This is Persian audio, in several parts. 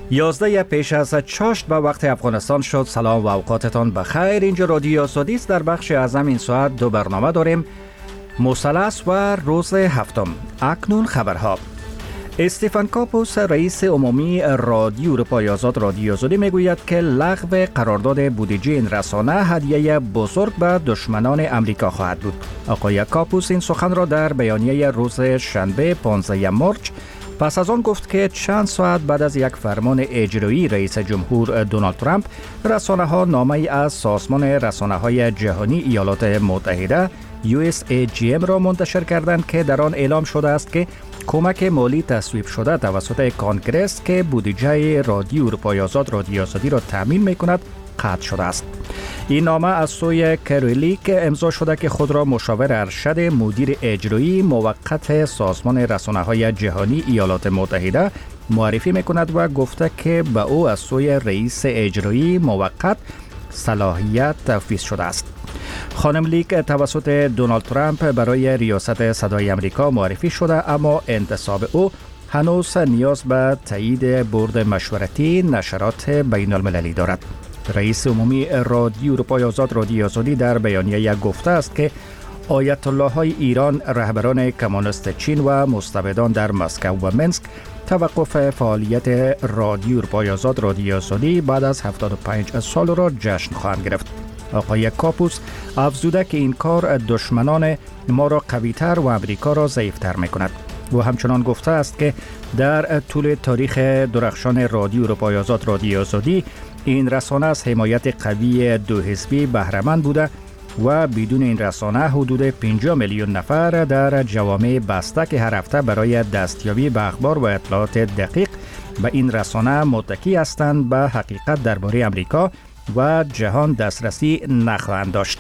11 پیش از چاشت به وقت افغانستان شد. سلام و اوقاتتان بخیر. اینجا رادیو آزادی است. در بخش اعظم این ساعت دو برنامه داریم: مثلث و روز هفتم. اکنون خبرها. استیفن کاپوس رئیس عمومی رادیو اروپای آزاد رادیو آزادی میگوید که لغو قرارداد بودجه این رسانه هدیه بزرگ به دشمنان امریکا خواهد بود. آقای کاپوس این سخن را در بیانیه روز شنبه 15 مارچ پس از آن گفت که چند ساعت بعد از یک فرمان اجرایی رئیس جمهور دونالد ترامپ، رسانه‌ها نامه‌ای از سازمان رسانه‌های جهانی ایالات متحده USAGM را منتشر کردند که در آن اعلام شده است که کمک مالی تصویب شده توسط کانگرس که بودجه رادیو اروپای آزاد رادیو آزادی را تامین می‌کند قطع شده است. این نامه از سوی کرولیک امضا شده که خود را مشاور ارشد مدیر اجرایی موقت سازمان رسانه‌های جهانی ایالات متحده معرفی می‌کند و گفته که به او از سوی رئیس اجرایی موقت صلاحیت تفویض شده است. خانم لیک توسط دونالد ترامپ برای ریاست صدای امریکا معرفی شده، اما انتصاب او هنوز نیاز به تایید بورد مشورتی نشرات بین المللی دارد. رئیس عمومی رادیو اروپای آزاد رادیو آزادی در بیانیه گفته است که آیت الله های ایران، رهبران کمونیست چین و مستبدان در مسکو و منسک توقف فعالیت رادیو اروپای آزاد رادیو آزادی بعد از 75 سال را جشن خواهند گرفت. آقای کاپوس افزوده که این کار دشمنان ما را قوی‌تر و امریکا را ضعیف‌تر می‌کند. و همچنان گفته است که در طول تاریخ درخشان رادیو اروپای آزاد رادیو آزادی این رسانه از حمایت قوی دو حزبی بهره‌مند بوده و بدون این رسانه حدود 50 میلیون نفر در جوامع بسته که هر هفته برای دستیابی به اخبار و اطلاعات دقیق به این رسانه متکی هستند به حقیقت درباره امریکا و جهان دسترسی نخواهند داشت.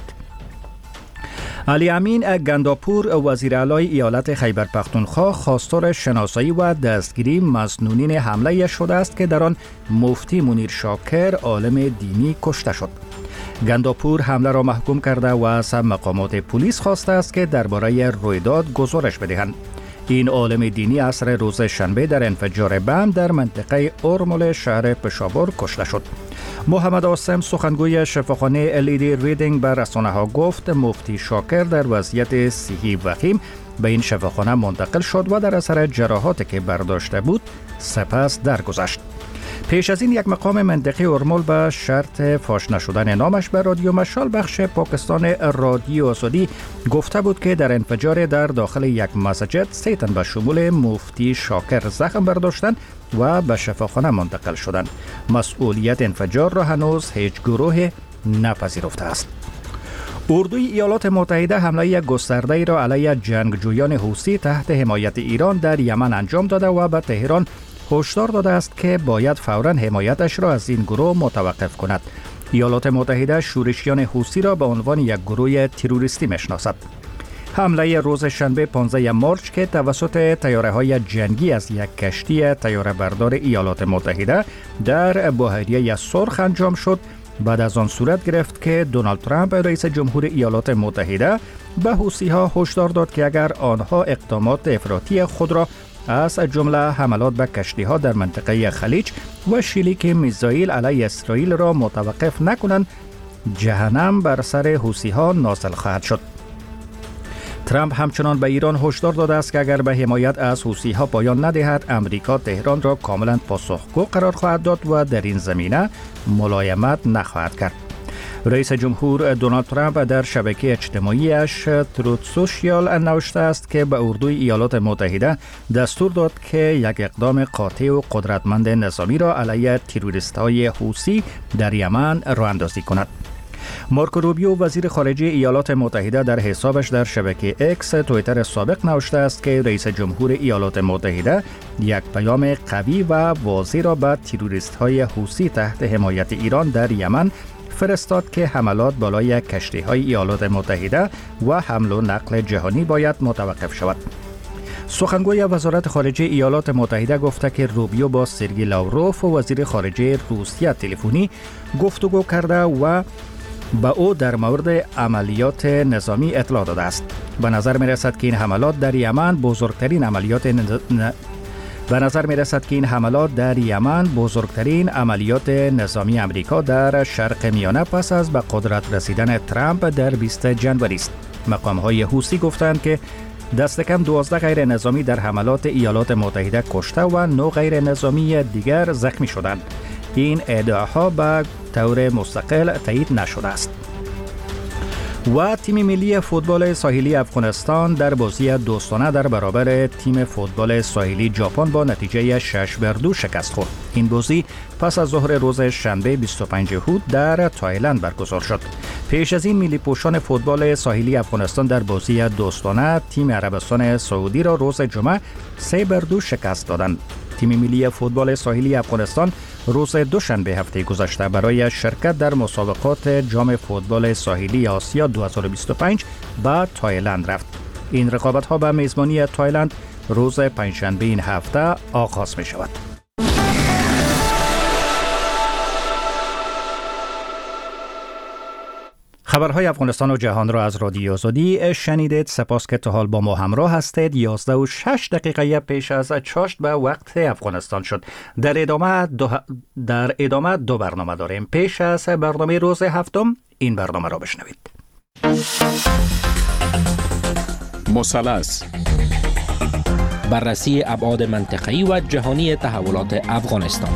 علی امین گنداپور وزیر اعلی ایالت خیبر پختونخوا خواستار شناسایی و دستگیری مسنونین حمله شده است که در آن مفتی منیر شاکر عالم دینی کشته شد. گنداپور حمله را محکوم کرده و از مقامات پلیس خواسته است که درباره رویداد گزارش بدهند. این عالم دینی عصر روز شنبه در انفجار بم در منطقه ارمل شهر پشاور کشته شد. محمد عاصم سخنگوی شفاخانه لیدی ریدینگ به رسانه‌ها گفت مفتی شاکر در وضعیت صحی وخیم به این شفاخانه منتقل شد و در اثر جراحاتی که برداشته بود سپس درگذشت. پیش از این یک مقام منطقه ارمل به شرط فاش نشدن نامش به رادیو مشال بخش پاکستان رادیو آزادی گفته بود که در انفجار در داخل یک مسجد 3 تن به شمول مفتی شاکر زخم برداشتند و به شفاخانه منتقل شدند. مسئولیت انفجار را هنوز هیچ گروه نپذیرفته است. اردوی ایالات متحده حمله گسترده‌ای را علیه جنگجویان حوثی تحت حمایت ایران در یمن انجام داده و به تهران هشدار داده است که باید فوراً حمایتش را از این گروه متوقف کند. ایالات متحده شورشیان حوثی را به عنوان یک گروه تروریستی میشناسد. حمله روز شنبه 15 مارچ که توسط طیاره‌های جنگی از یک کشتی طیاره بردار ایالات متحده در بحیره سرخ انجام شد، بعد از آن صورت گرفت که دونالد ترامپ رئیس جمهور ایالات متحده به حوثی‌ها هشدار داد که اگر آنها اقدامات افراطی خود را از جمله حملات به کشتی‌ها در منطقه خلیج و شلیک میزایل علیه اسرائیل را متوقف نکنند، جهنم بر سر حوثی‌ها نازل خواهد شد. ترامپ همچنان به ایران هشدار داده است که اگر به حمایت از حوثی‌ها پایان ندهد، امریکا تهران را کاملا پاسخگو قرار خواهد داد و در این زمینه ملایمت نخواهد کرد. رئیس جمهور دونالد ترامپ در شبکه اجتماعیش تروت سوشیال نوشته است که به اردوی ایالات متحده دستور داد که یک اقدام قاطع و قدرتمند نظامی را علیه تروریست‌های حوثی در یمن راه اندازی کند. مارکو روبیو وزیر خارجه ایالات متحده در حسابش در شبکه اکس توییتر سابق نوشته است که رئیس جمهور ایالات متحده یک پیام قوی و واضح را به تروریست‌های حوثی تحت حمایت ایران در یمن فرستاد که حملات بالای کشتی‌های ایالات متحده و حمل و نقل جهانی باید متوقف شود. سخنگوی وزارت خارجه ایالات متحده گفته که روبیو با سرگئی لاوروف وزیر خارجه روسیه تلفنی گفتگو کرده و به او در مورد عملیات نظامی اطلاع داده است. به نظر می رسد که این حملات در یمن بزرگترین عملیات به نظر می رسد که این حملات در یمن بزرگترین عملیات نظامی امریکا در شرق میانه پس از به قدرت رسیدن ترامپ در 20 جنوری است. مقام‌های حوثی گفتند که دست کم 12 غیر نظامی در حملات ایالات متحده کشته و 9 غیر نظامی دیگر زخمی شدند. این ادعاها به طور مستقل تایید نشده است. و تیم ملی فوتبال ساحلی افغانستان در بازی دوستانه در برابر تیم فوتبال ساحلی ژاپن با نتیجه 6-2 شکست خورد. این بازی پس از ظهر روز شنبه 25 هود در تایلند برگزار شد. پیش از این ملی پوشان فوتبال ساحلی افغانستان در بازی دوستانه تیم عربستان سعودی را روز جمعه 3-2 شکست دادند. تیم ملی فوتبال ساحلی افغانستان روز دوشنبه هفته گذشته برای شرکت در مسابقات جام فوتبال ساحلی آسیا 2025 به تایلند رفت. این رقابت‌ها به میزبانی تایلند روز پنجشنبه این هفته آغاز می شود. خبرهای افغانستان و جهان را از رادیو آزادی شنیدید. سپاس که تا حال با ما همراه هستید. 11:06 پیش از چاشت به وقت افغانستان شد. در ادامه دو برنامه داریم. پیش از برنامه روز هفتم این برنامه را بشنوید. مثلث، بررسی ابعاد منطقه‌ای و جهانی تحولات افغانستان.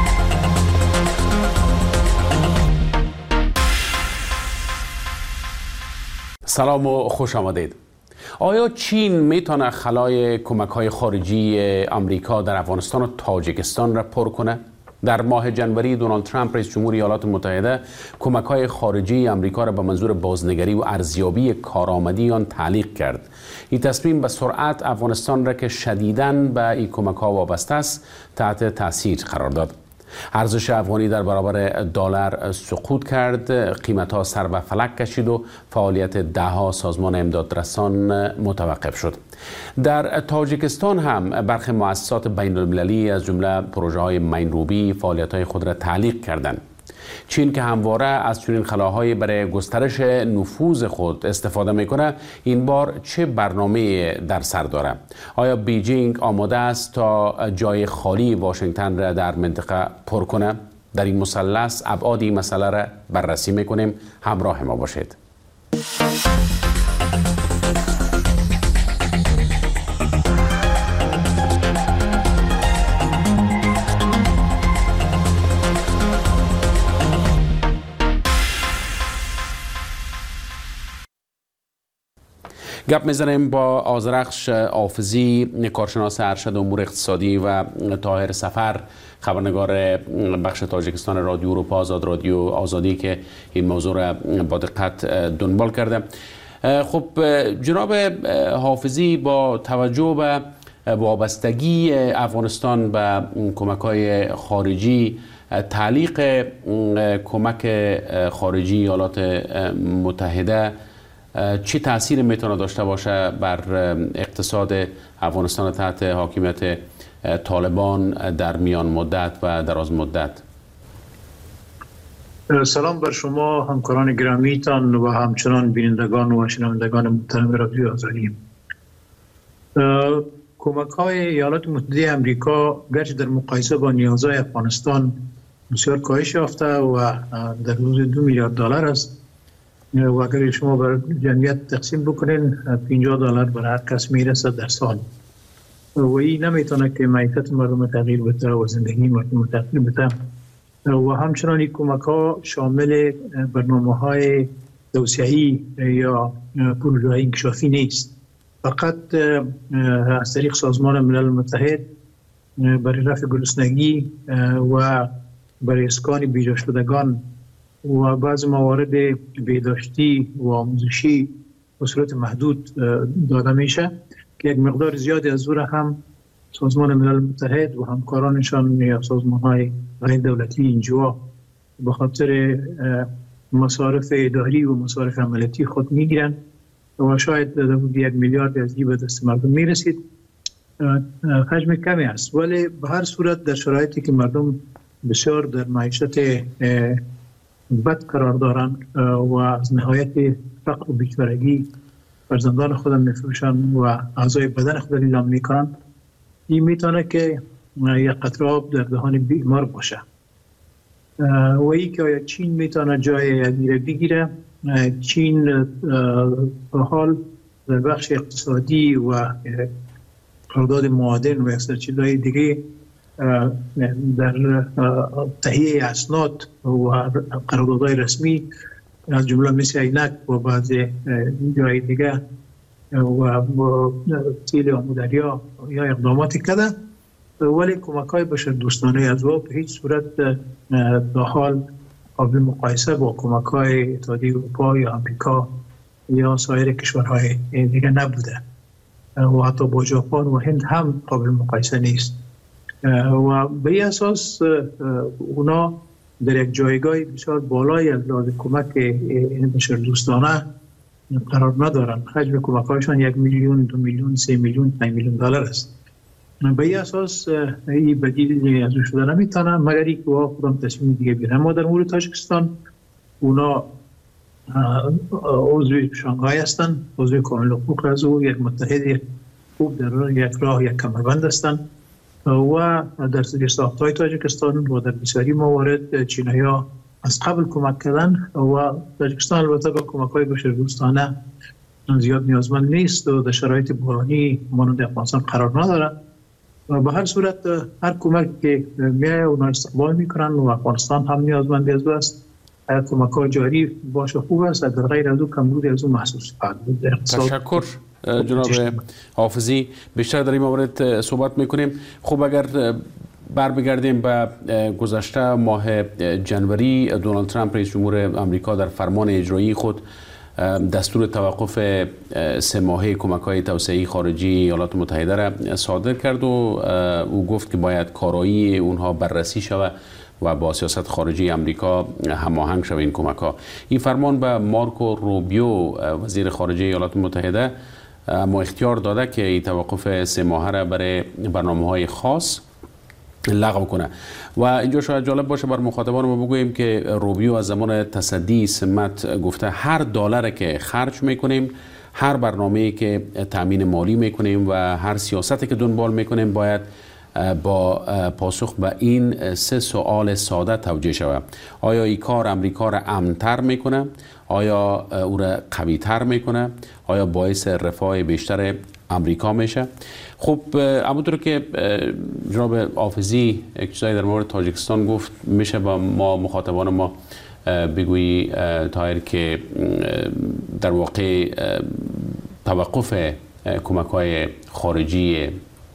سلام و خوش آمدید. آیا چین میتونه خلای کمک‌های خارجی آمریکا در افغانستان و تاجیکستان را پر کنه؟ در ماه جنوری دونالد ترامپ رئیس جمهوری ایالات متحده کمک‌های خارجی آمریکا را به منظور بازنگری و ارزیابی کارآمدی آن تعلیق کرد. این تصمیم به سرعت افغانستان را که شدیداً به این کمک‌ها وابسته است تحت تاثیر قرار داد. ارزش افغانی در برابر دلار سقوط کرد، قیمت‌ها سر به فلک کشید و فعالیت ده‌ها سازمان امدادرسان متوقف شد. در تاجیکستان هم برخی مؤسسات بین‌المللی از جمله پروژه‌های مین‌روبی فعالیت‌های خود را تعلیق کردند. چین که همواره از چنین خلاهایی برای گسترش نفوذ خود استفاده میکنه، این بار چه برنامه در سر داره؟ آیا بیجینگ آماده است تا جای خالی واشنگتن را در منطقه پر کنه؟ در این مثلث ابعاد این مسئله را بررسی میکنیم. همراه ما باشید. گپ میزنیم با آذرخش حافظی، کارشناس ارشد امور اقتصادی و طاهر سفر، خبرنگار بخش تاجیکستان رادیو اروپا آزاد، رادیو آزادی، که این موضوع را با دقت دنبال کرده. خب جناب حافظی، با توجه به وابستگی افغانستان به کمک‌های خارجی، تعلیق کمک خارجی ایالات متحده چه تأثیر میتونه داشته باشه بر اقتصاد افغانستان تحت حاکمیت طالبان در میان مدت و دراز مدت؟ سلام بر شما همکاران گرامیتان و همچنان بینندگان و شنوندگان محترم رادیو آزادی. کمک‌های ایالات متحده آمریکا گرچه در مقایسه با نیازهای افغانستان بسیار کاهش یافته و در حدود $2 میلیارد است و اگر شما بر جمعیت تقسیم بکنین $50 بر هر کس میرسه در سال و این نمیتونه که معیشت مردم تغییر بده و زندگی مردم تغییر بده. و همچنان این کمک ها شامل برنامه های توسعه‌ای یا پروژه های انکشافی نیست، فقط از طریق سازمان ملل متحد برای رفع گرسنگی و برای اسکان بیجا شدگان و بعض موارد بهداشتی و آموزشی به صورت محدود داده میشه که یک مقدار زیادی از او هم سازمان ملل متحد و همکارانشان یا سازمان‌های غیر دولتی اینجا به خاطر مصارف اداری و مصارف عملیاتی خود میگیرن و شاید در 1 میلیارد از جیب دست مردم میرسید. حجم کمی است، ولی به هر صورت در شرایطی که مردم بسیار در معیشت بد قرار دارند و از نهایت فقر و بیچارگی فرزندان خودم میفروشند و اعضای بدن خود اعلام میکنند، این میتونه که یک قطره آب در دهان بیمار باشه. و ای که آیا چین میتونه جای اگیره بگیره. چین به حال در بخش اقتصادی و قرارداد معادن و اکثر چیزهای دیگه در تهیه اسناد و قراردادهای رسمی از جمله مثل عینک و بعض جای دیگه و تیل آمودریا یا اقداماتی کرده، ولی کمک‌های بشردوستانه از او به هیچ صورت تا حال قابل مقایسه با کمک‌های اتحادیه اروپا یا آمریکا یا سایر کشورهای دیگه نبوده و حتی با ژاپن و هند هم قابل مقایسه نیست. و به این اساس اونا در یک جایگاه بسیار بالای از لحاظ کمک بشردوستانه قرار ندارن. حجم کمک‌هایشان 1 میلیون، 2 میلیون، 3 میلیون، 5 میلیون دلار است. به این اساس این بدیل از شده نمیتونه مگر اینکه خودم تصمیم دیگه بگیرن. ما در مورد تاجیکستان اونا عضو شانگهای هستن، عضو کامل حقوق از او، یک متحد خوب در یک راه یک کمربند هستند و در ساختهای تاجیکستان و در بسیاری موارد چینایی‌ها از قبل کمک کردن و تاجیکستان البته با کمک‌های بشردوستانه زیاد نیازمند نیست و در شرایط بحرانی مانند افغانستان قرار نداره. و به هر صورت هر کمک که میایه اونا استقبال میکنن و افغانستان هم نیازمند از است. کمک‌ها جاری باشه خوب است، در غیر از او کمبودی از او محسوس خواهد بود. تشکر جناب حافظی. بیشتر در این مورد صحبت میکنیم. خب اگر برگردیم به گذشته ماه جنوری، دونالد ترامپ رئیس جمهور آمریکا در فرمان اجرایی خود دستور توقف 3 ماهه کمک‌های توسعه‌ای خارجی ایالات متحده را صادر کرد و او گفت که باید کارایی اونها بررسی شود و با سیاست خارجی آمریکا هماهنگ شود این کمک‌ها. این فرمان به مارکو روبیو وزیر خارجه ایالات متحده اما اختیار داده که این توقف 3 ماهه را برای برنامه‌های خاص لغو کنه. و اینجا شاید جالب باشه بر مخاطبان ما بگوییم که روبیو از زمان تصدی سمت گفته هر دلاری که خرج میکنیم، هر برنامه‌ای که تامین مالی میکنیم و هر سیاستی که دنبال میکنیم باید با پاسخ به این 3 سوال ساده توجیه شود. آیا این کار امریکا را امن‌تر میکنه؟ آیا او را قوی‌تر میکنه؟ آیا باعث رفاه بیشتر امریکا میشه؟ خب همونطور که جناب حافظی یک چیزایی در مورد تاجیکستان گفت، میشه با ما مخاطبان ما بگویی طاهر که در واقع توقف کمک‌های خارجی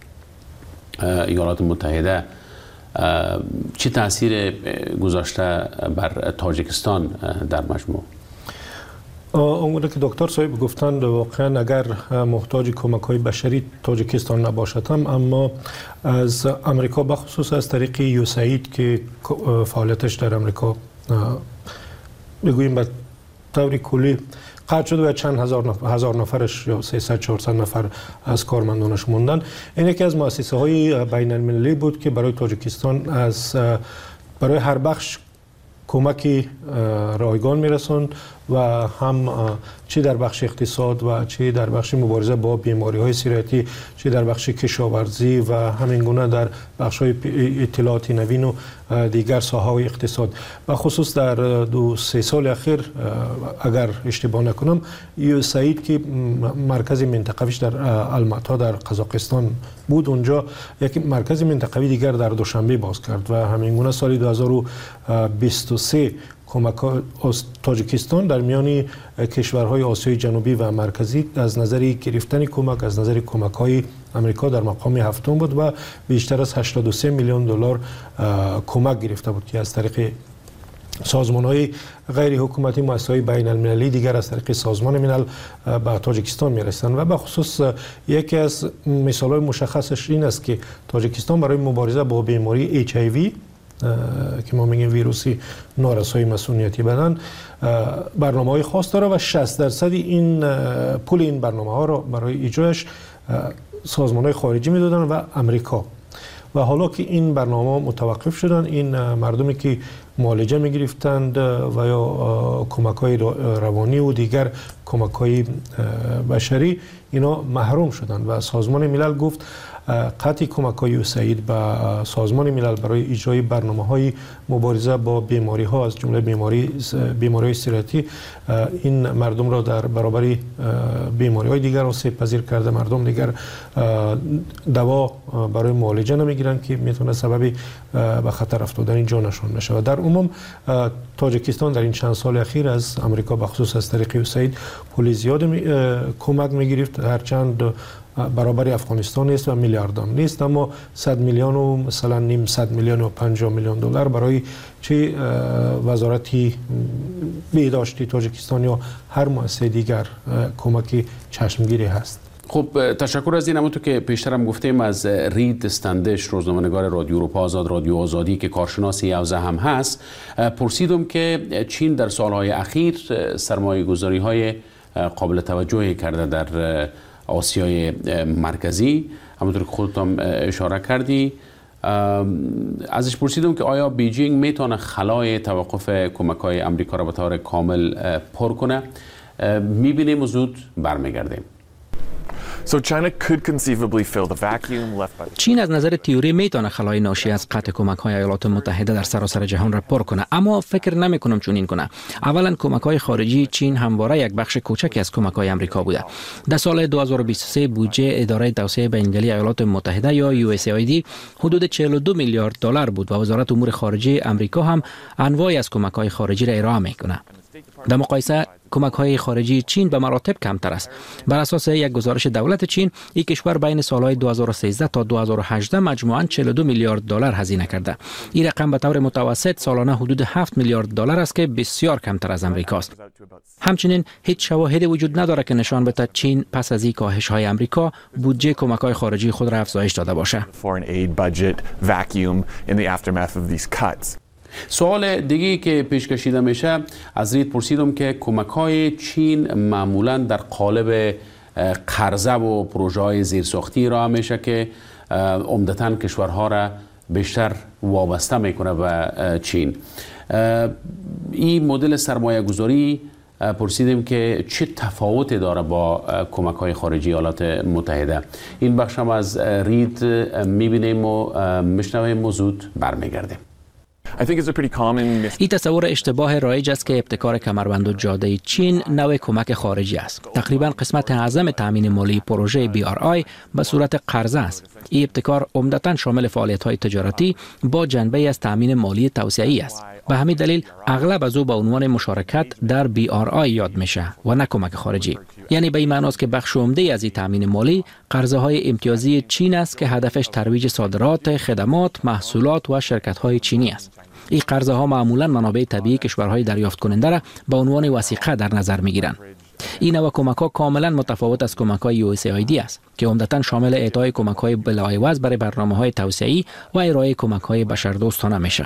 ایالات متحده چه تاثیر گذاشته بر تاجیکستان در مجموع؟ اونگونه که دکتر صاحب گفتند واقعا اگر محتاج کمک‌های بشری تاجیکستان نباشد هم، اما از امریکا بخصوص از طریق یوساید که فعالیتش در امریکا بگوییم به طور کلی قطع شده و چند هزار نفرش یا 300-400 نفر از کارمندانش موندن. این یکی از مؤسسه‌های بین المللی بود که برای تاجیکستان برای هر بخش کمکی رایگان میرسوند و هم چه در بخش اقتصاد و چه در بخش مبارزه با بیماری‌های سیرتی، چه در بخش کشاورزی و همین گونه در بخش‌های اطلاعاتی نوین و دیگر ساحه‌های اقتصاد. و خصوص در 2-3 سال اخیر اگر اشتباه نکنم یوساید که مرکز منطقویش در الماتا در قزاقستان بود، اونجا یک مرکز منطقوی دیگر در دوشنبه باز کرد و همین گونه سال 2023 کمک تاجیکستان در میان کشورهای آسیای جنوبی و مرکزی از نظر گرفتن کمک از نظر کمک‌های امریکا در مقام 7 بود و بیشتر از 83 میلیون دلار کمک گرفته بود که از طریق سازمان‌های غیر حکومتی، مؤسسه‌های بین المللی دیگر از طریق سازمان ملل به تاجیکستان می‌رسند. و به خصوص یکی از مثال‌های مشخصش این است که تاجیکستان برای مبارزه با بیماری HIV که ما میگیم ویروسی نارسایی مسئولیتی بدن برنامه‌های خاص داره و 60% این پول این برنامه‌ها را برای اجرایش سازمان‌های خارجی میدادن و امریکا. و حالا که این برنامه متوقف شدن، این مردمی که معالجه میگرفتند و یا کمک‌های روانی و دیگر کمک‌های بشری اینا محروم شدند و سازمان ملل گفت قطع کمک‌های USAID به سازمان ملل برای اجرای برنامه‌های مبارزه با بیماری‌ها از جمله بیماری سیرتی این مردم را در برابر بیماری‌های دیگر آسیب پذیر کرده. مردم دیگر دوا برای معالجه نمیگیرند که میتونه سبب به خطر افتادن جانشان بشه. و در عموم تاجیکستان در این چند سال اخیر از امریکا به خصوص از طریق USAID پول زیاد کمک میگرفت، هرچند برابر افغانستان نیست و میلیاردان نیست، اما 100 میلیون و مثلا نیم 100 میلیون و 50 میلیون دلار برای چه وزارتی بهداشتی تاجیکستان یا هر مؤسسه دیگر کمک چشمگیری هست. خب تشکر از این. همونطور که پیشترم گفتیم از رید استندش، روزنامه‌نگار رادیو اروپا آزاد، رادیو آزادی که کارشناس حوزه هم هست، پرسیدم که چین در سالهای اخیر سرمایه‌گذاری‌های قابل توجهی کرده در آسیای مرکزی، همونطور که خودتون اشاره کردی. ازش پرسیدم که آیا بیجینگ میتونه خلای توقف کمک‌های امریکا را به طور کامل پر کنه؟ میبینیم و زود برمیگردیم. چین از نظر تئوری میتونه خلای ناشی از قطع کمک‌های ایالات متحده در سراسر جهان را پر کنه، اما فکر نمی‌کنم چنین کنه. اولا کمک‌های خارجی چین همواره یک بخش کوچکی از کمک‌های آمریکا بوده. در سال 2023 بودجه اداره توسعه بین‌المللی ایالات متحده یا USAID حدود 42 میلیارد دلار بود و وزارت امور خارجه آمریکا هم انواعی از کمک‌های خارجی را ارائه می‌کنه. در مقایسه کمک‌های خارجی چین به مراتب کمتر است. بر اساس یک گزارش دولت چین، این کشور بین سال‌های 2013 تا 2018 مجموعاً 42 میلیارد دلار هزینه کرده. این رقم به طور متوسط سالانه حدود 7 میلیارد دلار است که بسیار کمتر از امریکاست. همچنین هیچ شواهدی وجود ندارد که نشان بده چین پس از این کاهش‌های امریکا بودجه کمک‌های خارجی خود را افزایش داده باشه. سوال دیگه که پیش کشیده میشه، از رید پرسیدم که کمک‌های چین معمولاً در قالب قرضه و پروژه‌های زیرساختی را میشه که عمدتاً کشورها را بیشتر وابسته میکنه به چین. این مدل سرمایه گذاری پرسیدیم که چه تفاوتی داره با کمک‌های خارجی ایالات متحده. این بخش هم از رید میبینیم و میشنویم و زود برمیگردیم. این تصور اشتباه رایج است که ابتکار کمربند و جاده چین نوع کمک خارجی است. تقریبا قسمت اعظم تامین مالی پروژه BRI به صورت قرضه است. این ابتکار عمدتاً شامل فعالیت‌های تجارتی با جنبه از تامین مالی توسعه‌ای است. به همین دلیل اغلب از او به عنوان مشارکت در BRI یاد میشه و نه کمک خارجی. یعنی به این معنی است که بخش عمده از این تامین مالی قرضه‌های امتیازی چین است که هدفش ترویج صادرات، خدمات، محصولات و شرکت‌های چینی است. این قرضه ها معمولا منابع طبیعی کشورهای دریافت کننده را به عنوان وثیقه در نظر میگیرند. این نوع کمک ها کاملا متفاوت از کمک های USAID است که عمدتاً شامل اعطای کمک های بلاعوض برای برنامه‌های توسعه‌ای و ارائه کمک های بشردوستانه میشه.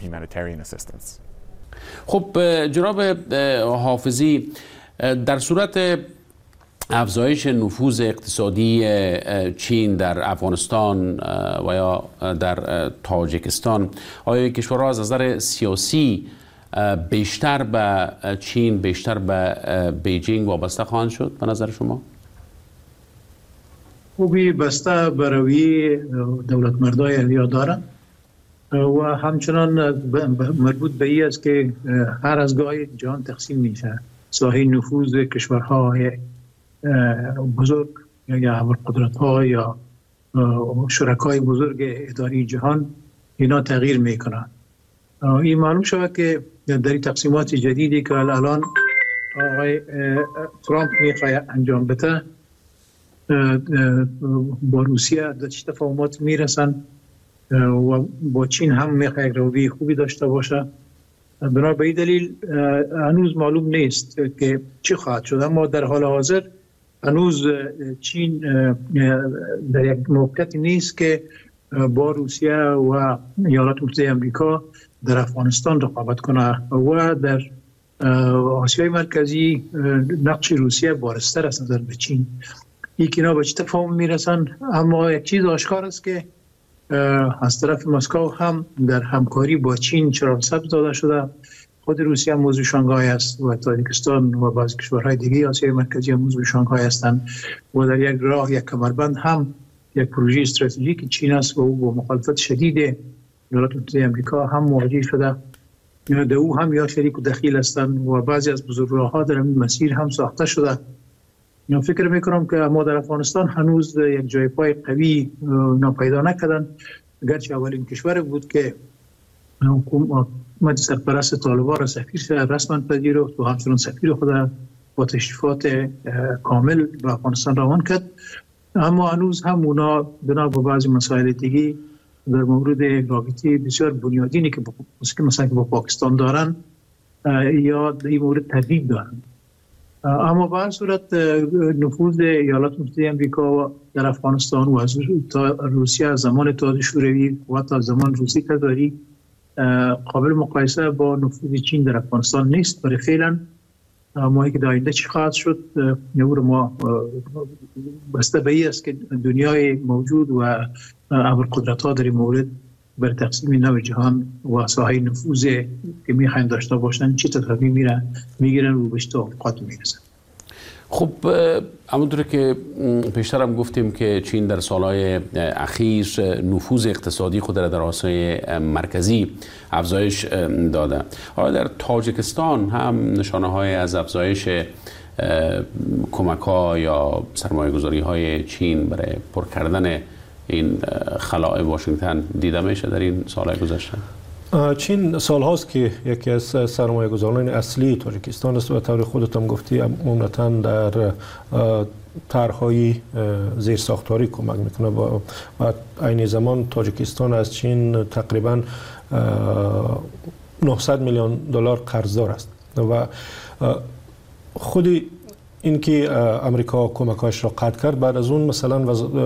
خب جناب حافظی، در صورت افزایش نفوذ اقتصادی چین در افغانستان و یا در تاجیکستان، آیا کشورها از نظر سیاسی بیشتر به چین، بیشتر به بیجینگ وابسته خواهند شد به نظر شما؟ خوبی بسته برای دولت مردای احیا دارند و همچنان مربوط به این است که هر از گاهی جهان تقسیم میشه. ساحه نفوذ کشورهای بزرگ یا ابرقدرت ها یا شرکای بزرگ اداری جهان اینا تغییر میکنن. این معلوم شود که در تقسیمات جدیدی که الان آقای ترامپ میخواد انجام بده با روسیه در چه تفاهمات میرسن و با چین هم میخواد یک روابط خوبی داشته باشه. بنا به این دلیل هنوز معلوم نیست که چی خواهد شد، اما در حال حاضر هنوز چین در یک موقعیتی نیست که با روسیه و ایالات متحده آمریکا در افغانستان رقابت کنه و در آسیای مرکزی نقش روسیه بارزتر از نظر به چین. اینا به چه تفاهم میرسن، اما یک چیز آشکار است که از طرف مسکو هم در همکاری با چین چراغ سبز داده شده. خود روسیه هم موضوع شانگهای است و تاجیکستان و بعضی کشورهای دیگه آسیای مرکزی هم موضوع شانگهای هستند و در یک راه یک کمربند هم یک پروژه استراتژیک چین است و او با مخالفت شدید ایالات متحده آمریکا هم مواجه شده. در او هم یا شریک و دخیل هستند و بعضی از بزرگراه‌ها در این مسیر هم ساخته شده. فکر میکنم که ما در افغانستان هنوز یک جای پای قوی پیدا نکردن، گرچه اولین کشور بود که حکومت سرپرست طالبان را سفیر رسما پذیرفت و همچنان سفیر خود با تشریفات کامل به افغانستان روان کرد، اما هنوز هم اونا بنا به بعضی مسائل دیگه در مورد رابطه بسیار بنیادینی که مثلا با پاکستان دارن یا در این مورد تردید دارن. اما به هر صورت نفوذ ایالات متحده آمریکا در افغانستان و از روسیه از زمان اتحاد شوروی و تا زمان روسی تزاری قابل مقایسه با نفوذ چین در افغانستان نیست. برای فعلا ما که در آینده چی خواهد شد ما بسته به این است که دنیای موجود و ابرقدرت‌ها در این مورد بر تقسیم نو جهان و ساحه نفوذ که میخواین داشته باشن چه تصمیمی میگیرن و به توافقات میرسن. خب همونطور که پیشتر هم گفتیم که چین در سالهای اخیر نفوذ اقتصادی خود را در آسیای مرکزی افزایش داده. حالا در تاجیکستان هم نشانه‌های از افزایش کمک‌ها یا سرمایه‌گذاری‌های چین برای پر کردن این خلاء واشنگتن دیده میشه در این سالهای گذشته؟ چین سال هاست که یکی از سرمایه گذاران اصلی تاجیکستان است و طور خودت هم گفتی عمدتاً در طرح‌های زیرساختاری کمک میکنه و عین زمان تاجیکستان از چین تقریباً 900 میلیون دلار قرضدار است و خودی اینکه امریکا کمک‌هایش را قطع کرد، بعد از اون مثلا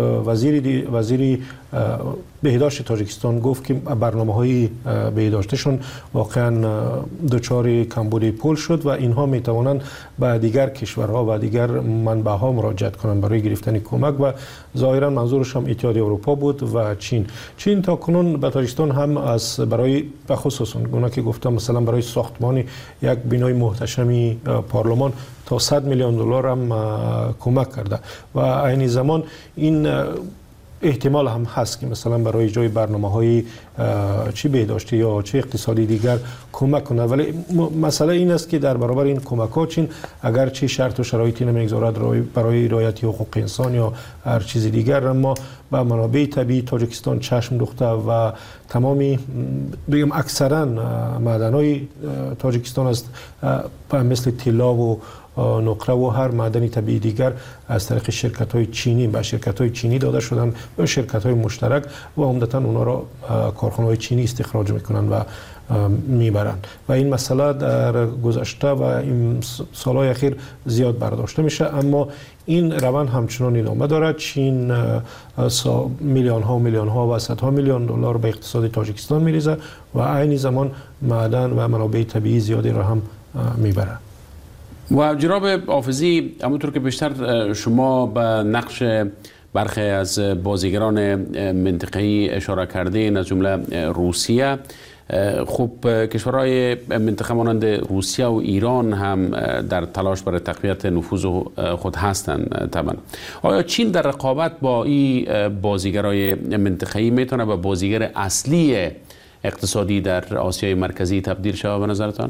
وزیر بهداشت تاجیکستان گفت که برنامه‌های بهداشتشون واقعا دچار کمبودی پول شد و اینها میتوانند به دیگر کشورها و دیگر منبع‌ها مراجعت کنند برای گرفتن کمک و ظاهرا منظورش هم اتحادیه اروپا بود و چین تا کنون به تاجیکستان هم از برای به خصوص گونه که گفتم مثلا برای ساختمان یک بنای محتشم پارلمان تا 100 میلیون دلار هم کمک کرده و عین زمان این احتمال هم هست که مثلا برای اجرای برنامه‌های چی بهداشتی یا چه اقتصادی دیگر کمک کنه، ولی مسئله این است که در برابر این کمک‌ها چین اگر چه شرط و شرایطی نمیگذارد برای رعایت حقوق انسان یا هر چیز دیگر، اما به منابع طبیعی تاجیکستان چشم دوخته و تمامی بگم اکثرا معدن‌های تاجیکستان است مثل طلا و نقره و هر معدن طبیعی دیگر از طریق شرکت‌های چینی به شرکت‌های چینی داده شدن به شرکت‌های مشترک و عمدتاً اونا را کارخانه‌های چینی استخراج می‌کنند و میبرند و این مسئله در گذشته و این سالهای اخیر زیاد برداشته میشه، اما این روند همچنان ادامه دارد. چین میلیون ها و صدها میلیون دلار به اقتصاد تاجیکستان میریزه و عین زمان معدن و منابع طبیعی زیادی را هم میبره. و جناب حافظی، همونطور که بیشتر شما به نقش برخی از بازیگران منطقه‌ای اشاره کردین از جمله روسیه، خب کشورهای منطقه مانند روسیه و ایران هم در تلاش برای تقویت نفوذ خود هستند طبعا. آیا چین در رقابت با این بازیگرای منطقه‌ای میتونه به بازیگر اصلی اقتصادی در آسیای مرکزی تبدیل شود به نظرتان؟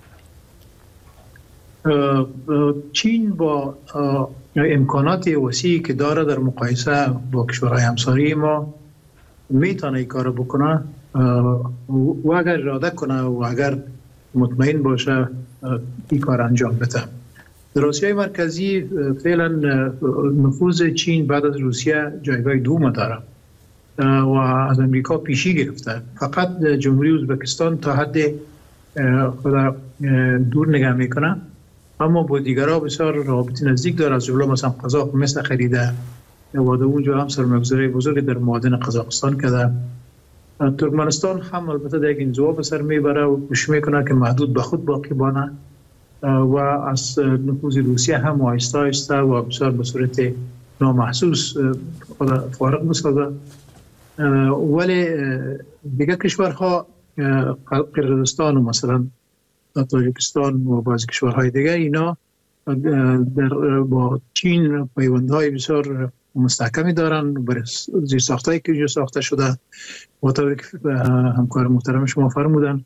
چین با امکانات وسیعی که داره در مقایسه با کشورهای همسایه ما میتونه این کار بکنه و اگر اراده کنه و اگر مطمئن باشه این کار انجام بده. در آسیای مرکزی فعلا نفوذ چین بعد از روسیه جایگاه دوم داره و از امریکا پیشی گرفته. فقط جمهوری ازبکستان تا حد خود دور نگاه میکنه، اما با دیگرها بسیار رابطه نزدیک داره. از جمله مثلا قزاق مثل خریده و در اونجا هم سرمایه‌گذاری بزرگ در معادن قزاقستان کرده. ترکمنستان هم البته در یک انزوا به سر میبره و کوشش میکنه که محدود به خود باقی بانه و از نفوذ روسیه هم آهسته آهسته و بسیار به صورت نامحسوس فارغ بسازه. ولی دیگر کشورها قرقیزستان و مثلا تاجیکستان و بعضی کشورهای دیگه اینا با چین پیوندهای بسیار مستحکمی دارن برای زیر ساختایی که جو ساخته شده و طوری که همکار محترم شما فرمودن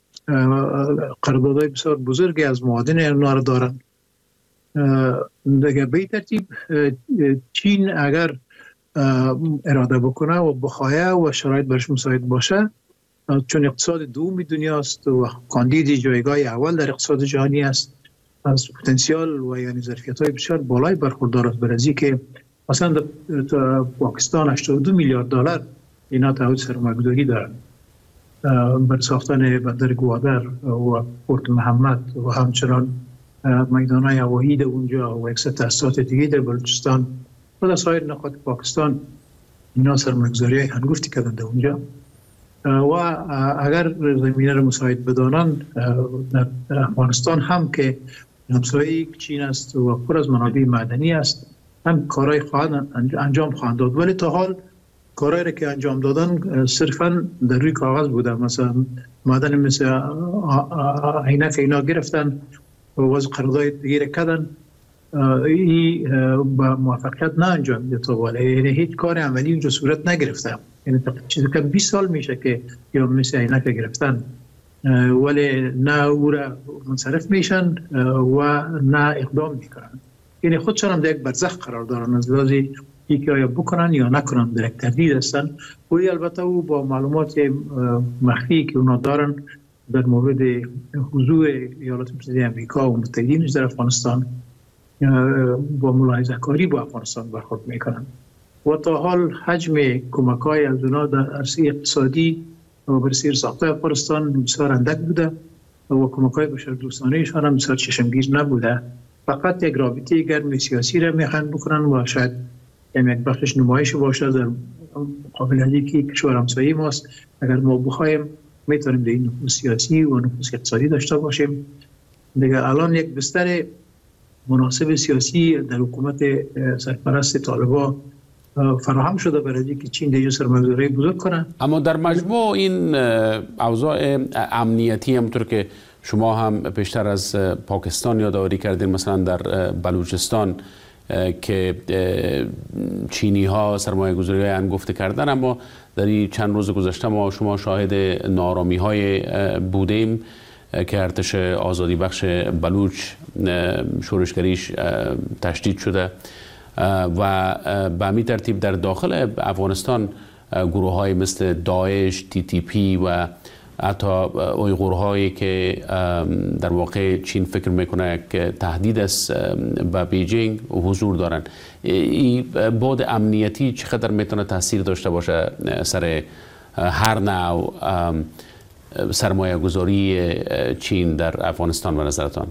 قراردادهای بسیار بزرگی از معادن اینا رو دارن. دیگه به این ترتیب چین اگر اراده بکنه و بخواه و شرایط برش مساعد باشه، چون اقتصاد دوم دنیاست و کاندید جایگاه اول در اقتصاد جهانی است، از پتانسیل و یعنی ظرفیت‌های بسیار بالای برخوردار است. برای که مثلا در پاکستان 82 میلیارد دلار اینا تعهد سرمایه‌گذاری دارن بر ساختن بندر گوادر و پورت محمد و همچنان میدان‌های هوایی در اونجا و یک سری تأسیسات دیگه در بلوچستان و در سایر نقاط پاکستان اینا سرمایه‌گذاری هنگفتی کردن در اونجا و اگر زمینه را مساعد بدانند در افغانستان هم که همسایه چین است و پر از منابع معدنی است، هم کارهای انجام خواهند داد. ولی تا حال کارهایی که انجام دادن صرفا در روی کاغذ بوده. مثلا معدن مثل عینک اینا گرفتن و وضع قرارداد دیگه کردن، این با موفقیت نه انجام میده تا حالا، یعنی هیچ کار عملی اونجا صورت نگرفته. یعنی چیزی که 20 سال میشه که یا مثل عینک گرفتن ولی نه او را منصرف میشن و نه اقدام میکنن. یعنی خودشان هم در یک برزخ قرار دارن از لحاظ اینکه آیا بکنن یا نکنن، در یک تردید هستن. و البته او با معلومات مخفی که اونا دارن در مورد حضور ایالات متحده آمریکا و متحدینش در افغانستان با ملاحظه کاری با افغانستان برخورد میکنن. و تا حال حجم کمک‌های از اونا در عرصه اقتصادی و برای سیر ساخته افغانستان بسیار اندک بوده و کمک‌های بشردوستانه‌شان هم بسیار چشمگیر نبوده. فقط یک رابطه گرم سیاسی را میخوان بکنن و شاید یک بخشش نمایش باشه در مقابل اینکه کشور همسایه ماست. اگر ما بخوایم میتونیم در این نفوذ سیاسی و نفوذ اقتصادی داشته باشیم. دیگه الان یک بستر مناسب سیاسی در حکومت سرپرست طالبان فراهم شده برای اینکه چین دیگه سرمایه‌گذاری بزرگ کنه. اما در مجموع این اوضاع امنیتی همونطور که شما هم پیشتر از پاکستان یادآوری کردین، مثلا در بلوچستان که چینی ها سرمایه گذاری های انگفته کردن، اما در این چند روز گذشته ما شما شاهد نارامی های بودیم که ارتش آزادی بخش بلوچ شورشگریش تشدید شده و به همین ترتیب در داخل افغانستان گروه های مثل داعش، تی تی پی و حتی اویغورهایی که در واقع چین فکر میکنه که تهدید است به بیجینگ حضور دارن. این بعد امنیتی چقدر میتونه تاثیر داشته باشه سر هر نوع سرمایه گذاری چین در افغانستان به نظرتان؟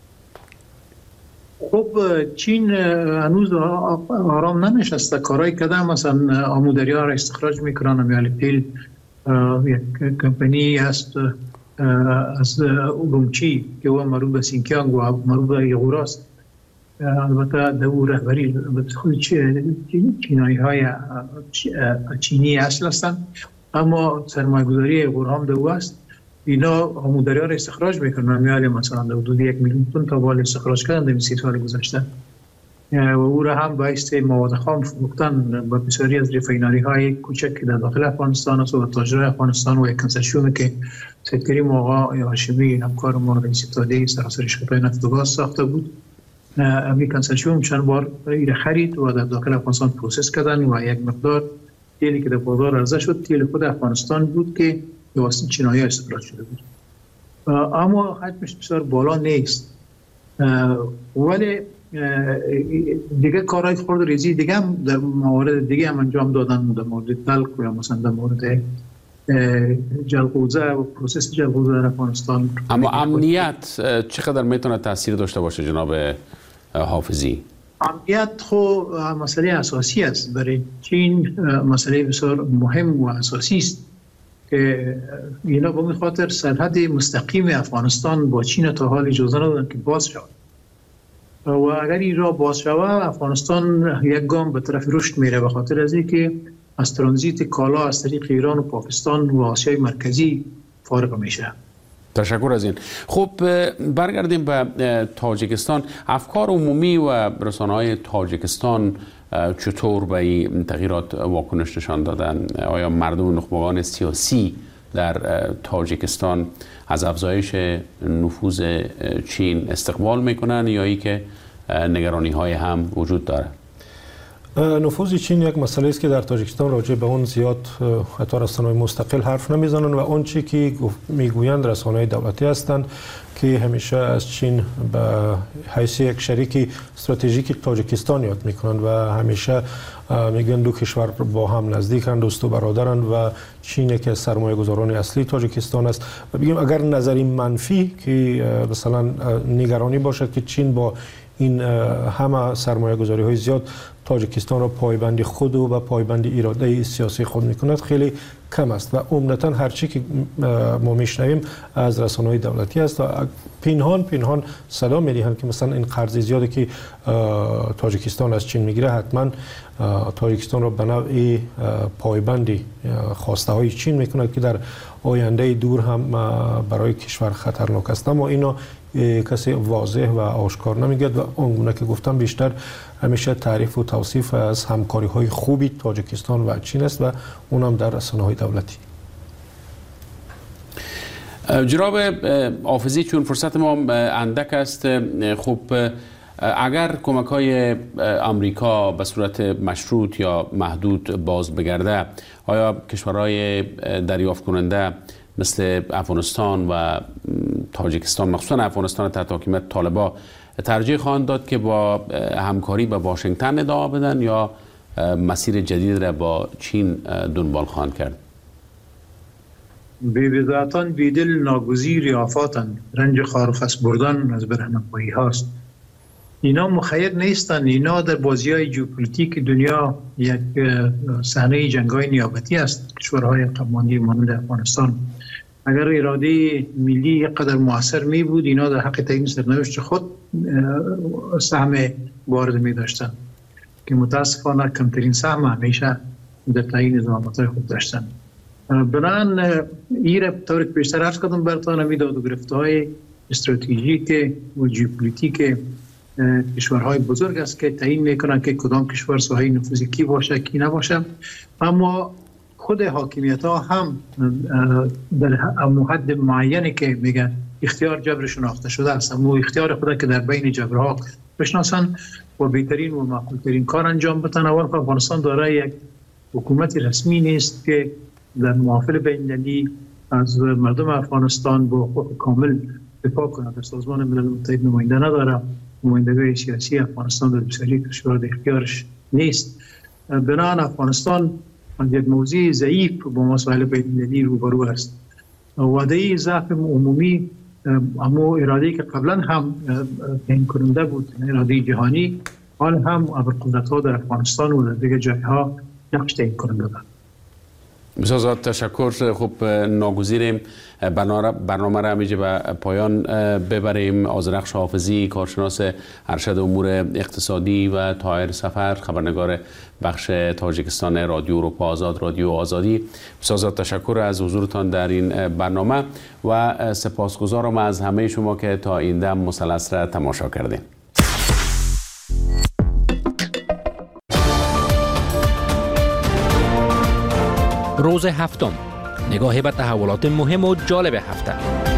خب چین هنوز آرام ننشسته، کارهای کده، مثلا آمودریا را استخراج میکنن. امیال پیل یک کمپانی هست از اورومچی که او مربوط به سینکیانگ و مربوط به ایغور است. البته در او رهبری خود چینایی های چینی اصل هستند، اما سرمایه گذاری ایغور هم در او است. اینا آمودریا را استخراج میکنن. امیال مثلا در حدود 1 میلیون تن تا بال استخراج کردن در 30 سال گذشته و او را هم باعث مواد خام فروختن به بسیاری از رفینری های کوچک که در داخل افغانستان است و تاجرای افغانستان و یک کنسرسیومی که سید کریم آقا هاشمی همکار ما رئیس اتحادیه سراسر شرکت‌های نفت و گاز ساخته بود. همین کنسرسیوم چند بار این خرید و در داخل افغانستان پروسس کردن و یک مقدار تیلی که در بازار عرضه شد تیل خود افغانستان بود که به واسطه چینایی استخراج شده بود، اما حجمش بسیار بالا نیست. ولی دیگه کارهای خرد ریزی دیگه هم در موارد دیگه هم انجام دادن، در مورد تلق یا مثلا در مورد جلغوزه و پروسس جلغوزه در افغانستان. اما امنیت چقدر میتونه تاثیر داشته باشه جناب حافظی؟ امنیت خب مسئله اساسی است برای چین، مسئله بسیار مهم و اساسی است که اینا به خاطر سرحد مستقیم افغانستان با چین تا حال اجازه ندادن که باز شود و اگر این را باز شود افغانستان یک گام به طرف رشد میره، به خاطر از اینکه از ترانزیت کالا از طریق ایران و پاکستان و آسیای مرکزی فارغ میشه تشکر از این. خب برگردیم به تاجیکستان. افکار عمومی و رسانه‌های تاجیکستان چطور به این تغییرات واکنش نشان دادن؟ آیا مردم نخبگان سیاسی در تاجیکستان از افزایش نفوذ چین استقبال میکنن یا ای که نگرانی های هم وجود داره؟ نفوذ چین یک مسئله است که در تاجیکستان راجع به اون زیاد حتی رسانه‌های مستقل حرف نمیزنن و اون چی که میگویند رسانه‌های دولتی هستند که همیشه از چین به حیث یک شریک استراتژیک تاجیکستان یاد میکنند و همیشه میگن دو کشور با هم نزدیکند، دوست و برادرند و چین یکی از سرمایه‌گذاران اصلی تاجیکستان است. و بگیم اگر نظری منفی که مثلا نگرانی باشد که چین با این همه سرمایه‌گذاری های زیاد تاجیکستان را پایبند خود و پایبند اراده سیاسی خود میکند خیلی کم است و عمدتاً هر چی که ما میشنویم از رسانه‌های دولتی است و پنهان صدا میدهند که مثلا این قرض زیادی که تاجیکستان از چین میگیره حتما تاجیکستان را به نوعی پایبندی خواسته های چین میکند که در آینده دور هم برای کشور خطرناک است. اما اینا کسی واضح و آشکار نمیگه و اونگونه که گفتم بیشتر همیشه تعریف و توصیف از همکاری های خوبی تاجیکستان و چین است و اونم در رسانه‌های دولتی. جناب حافظی، چون فرصت ما اندک است، خب اگر کمک های آمریکا به صورت مشروط یا محدود باز بگرده، آیا کشورهای دریافت کننده مثل افغانستان و تاجیکستان، مخصوصا افغانستان تحت حکومت طالبان، ترجیح خواهند داد که با همکاری با واشنگتن ادامه بدن یا مسیر جدید را با چین دنبال خواهند کرد؟ بی‌وضاحتاً بیدل ناگزیر آفاتند، رنج خار و خس بردن از برهنه‌پایی هاست. اینا مخیر نیستند، اینا در بازی‌های ژئوپلیتیک دنیا یک صحنه جنگ‌های نیابتی است. کشورهای قمانی مانند افغانستان اگر اراده ملی یک قدر موثر می بود، اینا در حق تعیین سرنوشت خود سهم وارد می داشتن که متاسفانه کمترین سهم همیشه در تعیین زعامت‌های خود داشتن. بنابراین این طور که بیشتر عرض کردم براتون، می داد و گرفته‌های استراتژیک و ژئوپلیتیک کشورهای بزرگ است که تعیین میکنن که کدام کشور ساحه نفوذ کی باشه کی نباشه. اما خود حاکمیت ها هم در حد معینی که میگن اختیار جبر شناخته شده است، اما اختیار خود که در بین جبرها بشناسن و بهترین و معقولترین کار انجام بدن. اول افغانستان دارای یک حکومت رسمی نیست که در محافل بین‌المللی از مردم افغانستان با حقوق کامل دفاع کنند. در سازمان ملل متحد نماینده نداره، نمایندگی سیاسی افغانستان در بسیاری کشورها در اختیارش نیست. بنابراین افغانستان یک موضوع ضعیف با مسائل بین‌المللی روبرو است. وعده ضعف عمومی اما اراده‌ای که قبلا هم تعیین کننده بود، اراده جهانی، حال هم ابرقدرت‌ها در افغانستان و در دیگر جای‌ها نقش تعیین کننده دارند. بسیار زیاد تشکر. خب ناگزیریم برنامه را همیشه به پایان ببریم. آذرخش حافظی، کارشناس ارشد امور اقتصادی، و طاهر سفر، خبرنگار بخش تاجیکستان رادیو اروپا آزاد، رادیو آزادی. بسیار زیاد تشکر از حضورتان در این برنامه و سپاسگزارم از همه شما که تا این دم مثلث را تماشا کردین. روز هفتم، نگاهی به تحولات مهم و جالب هفته.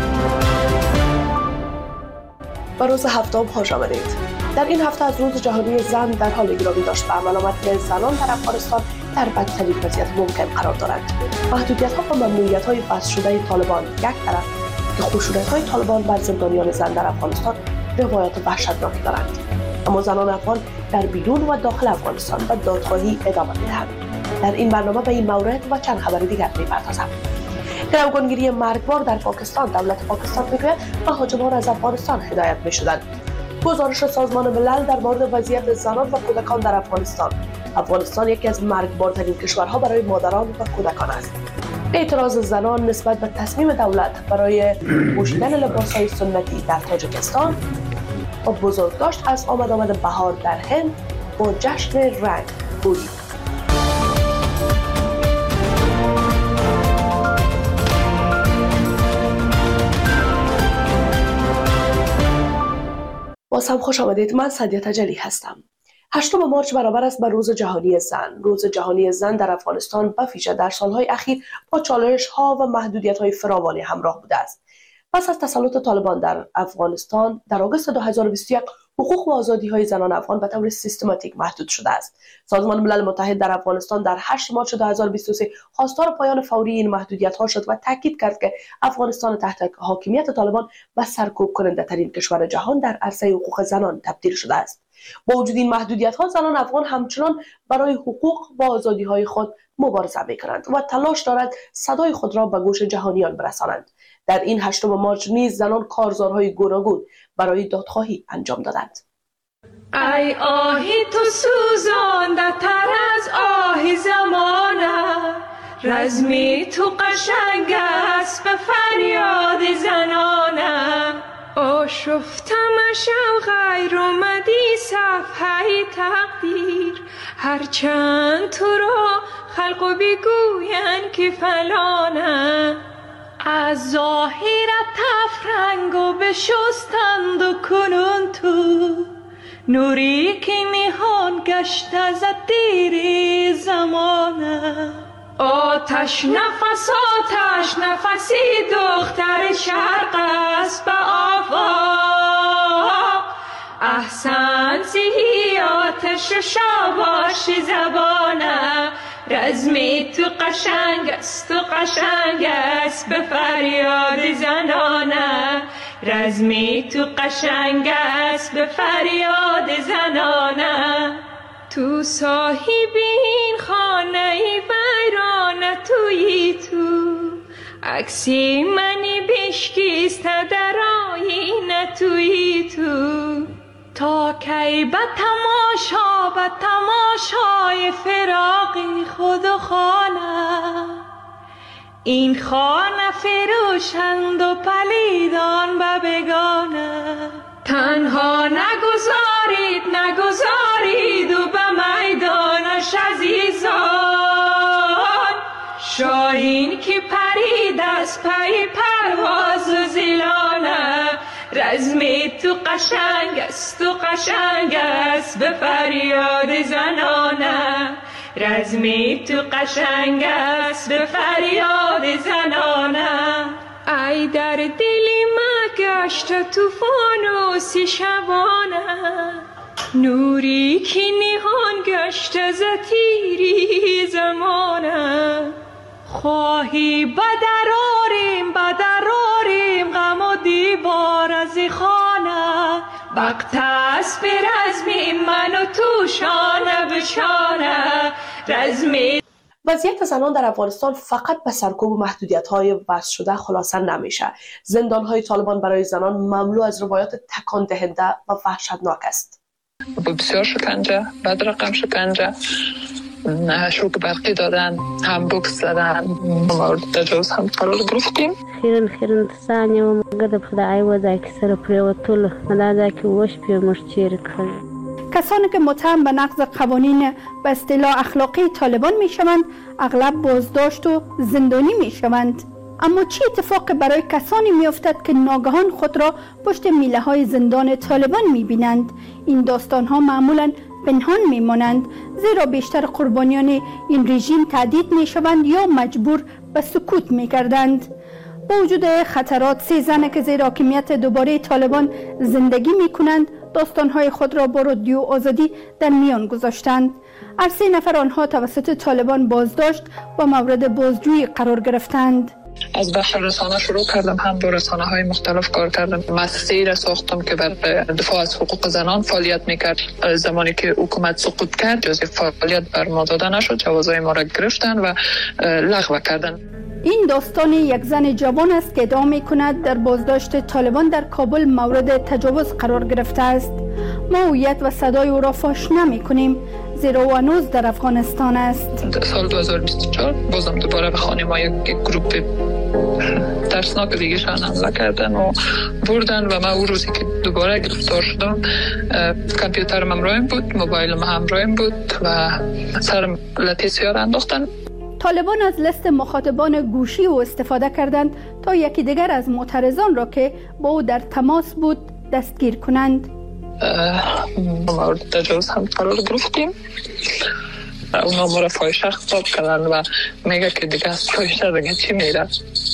به روز هفتم خوش آمدید. در این هفته از روز جهانی زن در حال گرامی داشت و عمل آمد که زنان در افغانستان در بدترین وضعیت ممکن قرار دارند. محدودیت‌ها و ممنوعیت‌های وضع شده طالبان یک طرف، که خشونت‌های طالبان بر زندانیان زن در افغانستان روایت وحشتناکی دارند. اما زنان افغان در بیرون و داخل افغانستان به دادخواهی ادامه می‌دهند. در این برنامه به این مورد و چند خبر دیگر می‌پردازم. گروگانگیری مرگبار در پاکستان. دولت پاکستان میگوید مهاجمان از افغانستان هدایت می‌شدند. گزارش سازمان ملل در مورد وضعیت زنان و کودکان در افغانستان. افغانستان یکی از مرگبارترین کشورها برای مادران و کودکان است. اعتراض زنان نسبت به تصمیم دولت برای پوشیدن لباس‌های سنتی در تاجیکستان و بزرگداشت از آمد بهار در هند با جشن رنگ هولی. باز هم خوش آمدید. من سعدیه تجلی هستم. 8 مارچ برابر است به روز جهانی زن. روز جهانی زن در افغانستان به ویژه در سالهای اخیر با چالش‌ها و محدودیت‌های فراوانی همراه بوده است. پس از تسلط طالبان در افغانستان در آگوست 2021 حقوق و آزادی‌های زنان افغان به طور سیستماتیک محدود شده است. سازمان ملل متحد در افغانستان در 8 مارچ 2023 خواستار پایان فوری این محدودیت‌ها شد و تاکید کرد که افغانستان تحت حاکمیت طالبان به سرکوب کننده ترین کشور جهان در عرصه حقوق زنان تبدیل شده است. با وجود این محدودیت‌ها زنان افغان همچنان برای حقوق و آزادی‌های خود مبارزه می‌کنند و تلاش دارند صدای خود را به گوش جهانیان برسانند. در این 8 مارچ نیز زنان کارزارهای گوناگون برای دادخواهی انجام دادند. ای آهی تو سوزانده تر از آه زمانه، رزمی تو قشنگ است به فریاد زنانه. آشفتمش و غیر اومدی صفحه تقدیر، هرچند تو را خلق و بگوین که فلانه. از ظاهرت تفرنگ و بشستند و کنون تو، نوری که نهان گشت از دیر زمانه. آتش نفس نفسی دختر شرق است به آفاق، احسن زی آتش شاباش زبانه. رزمی تو قشنگ است به فریاد زنانه. رزمی تو قشنگ است به فریاد زنانه. تو صاحب این خانه ویرانه تویی تو، عکسی منی بشکست در آینه تویی تو. تا کی به تماشای فراقی خود و خانه، این خانه فروشند و پلیدان به بگانه. تنها نگذارید و به میدانش عزیزان، شاهین که پرید از پی پرواز و زیلانه. رزمی تو قشنگ است به فریاد زنانه. رزمی تو قشنگ است به فریاد زنانه. ای در دلی ما گشت طوفان و شبانه، نوری که نهان گشت از تیری زمانه. خواهی بدراریم غم و دیوار از خانه، وقت است به رزمی من و تو شانه به شانه. رزمی وضعیت زنان در افغانستان فقط به سرکوب و محدودیت‌های وضع شده خلاصه نمیشه. زندان‌های طالبان برای زنان مملو از روایات تکان دهنده و وحشتناک است. بسیار شکنجه، بدرقم شکنجه، شوک برقی دادن، هم بوکس زدن، مورد تجاوز هم قرار گرفتیم. خیرن ثانیه و مگه خدای وځي که سر پریوتل مدازه که وش پیمش چیر کړ. کسانی که متهم به نقض قوانین به اصطلاح اخلاقی طالبان می شوند اغلب بازداشت و زندانی می شوند. اما چه اتفاقی برای کسانی می افتد که ناگهان خود را پشت میله های زندان طالبان می بینند؟ این داستان ها معمولا پنهان می مانند، زیرا بیشتر قربانیان این رژیم تهدید می شوند یا مجبور به سکوت می گردند. با وجود خطرات، 3 زن که زیر حاکمیت دوباره طالبان زندگی می کنند داستانهای خود را با رادیو آزادی در میان گذاشتند. هر 3 نفر آنها توسط طالبان بازداشت و مورد بازجویی قرار گرفتند. از بخش رسانه شروع کردم، هم با رسانه های مختلف کار کردم. مؤسسه‌ای را ساختم که بر دفاع از حقوق زنان فعالیت میکرد. زمانی که حکومت سقوط کرد جزء فعالیت بر ما داده نشد، جوازهای ما را گرفتن و لغو کردن. این داستان یک زن جوان است که ادعا می‌کند در بازداشت طالبان در کابل مورد تجاوز قرار گرفته است. ما هویت و صدای او را فاش نمی‌کنیم زیرا او هنوز در افغانستان است. سال 2024 بازم دوباره به خانه ما یک گروپ ترسناک دیگه شان حمله کردن و بردن و من اون روزی که دوباره گرفتار شدم کامپیوترم همراهم بود، موبایلم همراهم بود و سرم لطه سیاه انداختن. طالبان از لیست مخاطبان گوشی او استفاده کردند تا یکی دیگر از معترضان را که با او در تماس بود دستگیر کنند. مورد تجاوز هم قرار گرفتیم. اونا ما را فاحشه خطاب کردن و میگه که دیگه از فاحشه دیگه چی میره.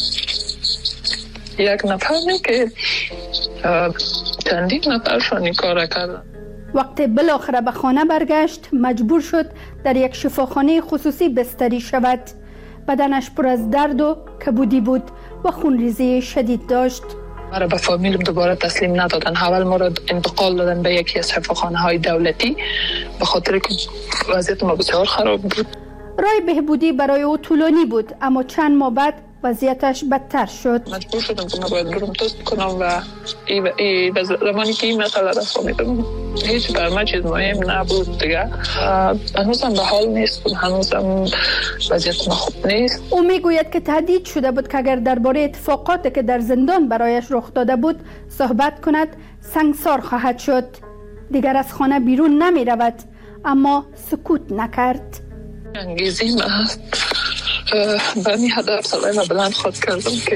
یک نفر که چندین نفرشان این کار کردن. وقتی بالاخره به خانه برگشت مجبور شد در یک شفاخانه خصوصی بستری شود. بدنش پر از درد و کبودی بود و خونریزی شدید داشت. ما را به فامیلم دوباره تسلیم ندادن. اول ما را انتقال دادن به یکی از شفاخانه های دولتی به خاطر که وضعیت ما بسیار خراب بود. راه بهبودی برای او طولانی بود اما چند ماه بعد وضعیتش بدتر شد. مجبور شدم که من باید برم تست کنم و زمانی که این مسئله را فهمیدم هیچ بر من چیز مهم نبود دیگه. هنوزم به حال نیست، هنوزم وضعیت ما خوب نیست. او میگوید که تهدید شده بود که اگر درباره اتفاقاتی که در زندان برایش رخ داده بود صحبت کند سنگسار خواهد شد. دیگر از خانه بیرون نمی رود اما سکوت نکرد. انگیزی من به می هدف صدای ما بلند خود کردم که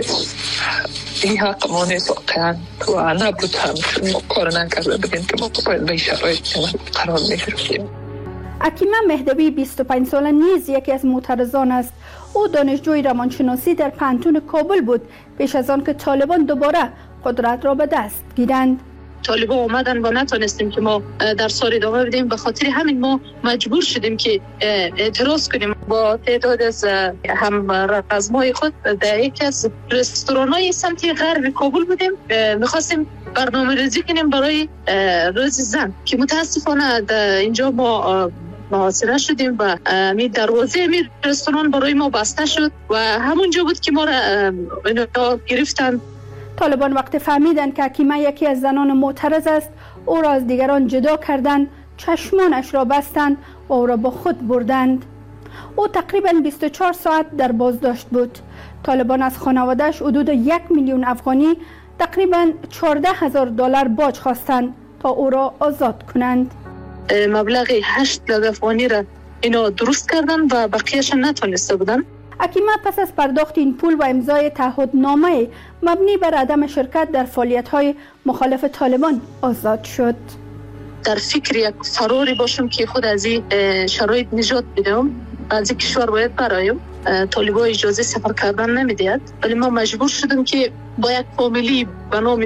این حق ما نیست واقعا و نبود هم چون ما کار نکرده بگیم که ما باید به شرایط قرار می گرفتیم. اکیمه مهدوی 25 ساله نیز یکی از معترضان است. او دانشجوی روانشناسی در پانتون کابل بود پیش از آن که طالبان دوباره قدرت را به دست گیرند. طالبان اومدن و نتونستیم که ما در سال ادامه بدیم. به خاطر همین ما مجبور شدیم که اعتراض کنیم. با تعداد از هم رزمای خود در یکی از رستوران‌های سمت غرب کابل بودیم. می‌خواستیم برنامه ریزی کنیم برای روز زن که متاسفانه اینجا ما محاصره شدیم و می دروازه می رستوران برای ما بسته شد و همونجا بود که ما را گرفتن. طالبان وقتی فهمیدند که اکیمه یکی از زنان معترض است او را از دیگران جدا کردند، چشمانش را بستند و او را با خود بردند. او تقریبا 24 ساعت در بازداشت بود. طالبان از خانواده‌اش حدود 1 میلیون افغانی تقریبا 14,000 دلار باج خواستند تا او را آزاد کنند. مبلغ 8 لک افغانی را اینا درست کردن و بقیه‌اش نتونسته بودن. اکیمه پس از پرداخت این پول و امضای تعهدنامه مبنی بر عدم شرکت در فعالیت‌های مخالف طالبان آزاد شد. در فکر یک فراری باشم که خود از این شرایط نجات بدم. از این کشور باید برایم. طالبان اجازه سفر کردن نمیدهد ولی ما مجبور شدیم که با یک فامیلی به نام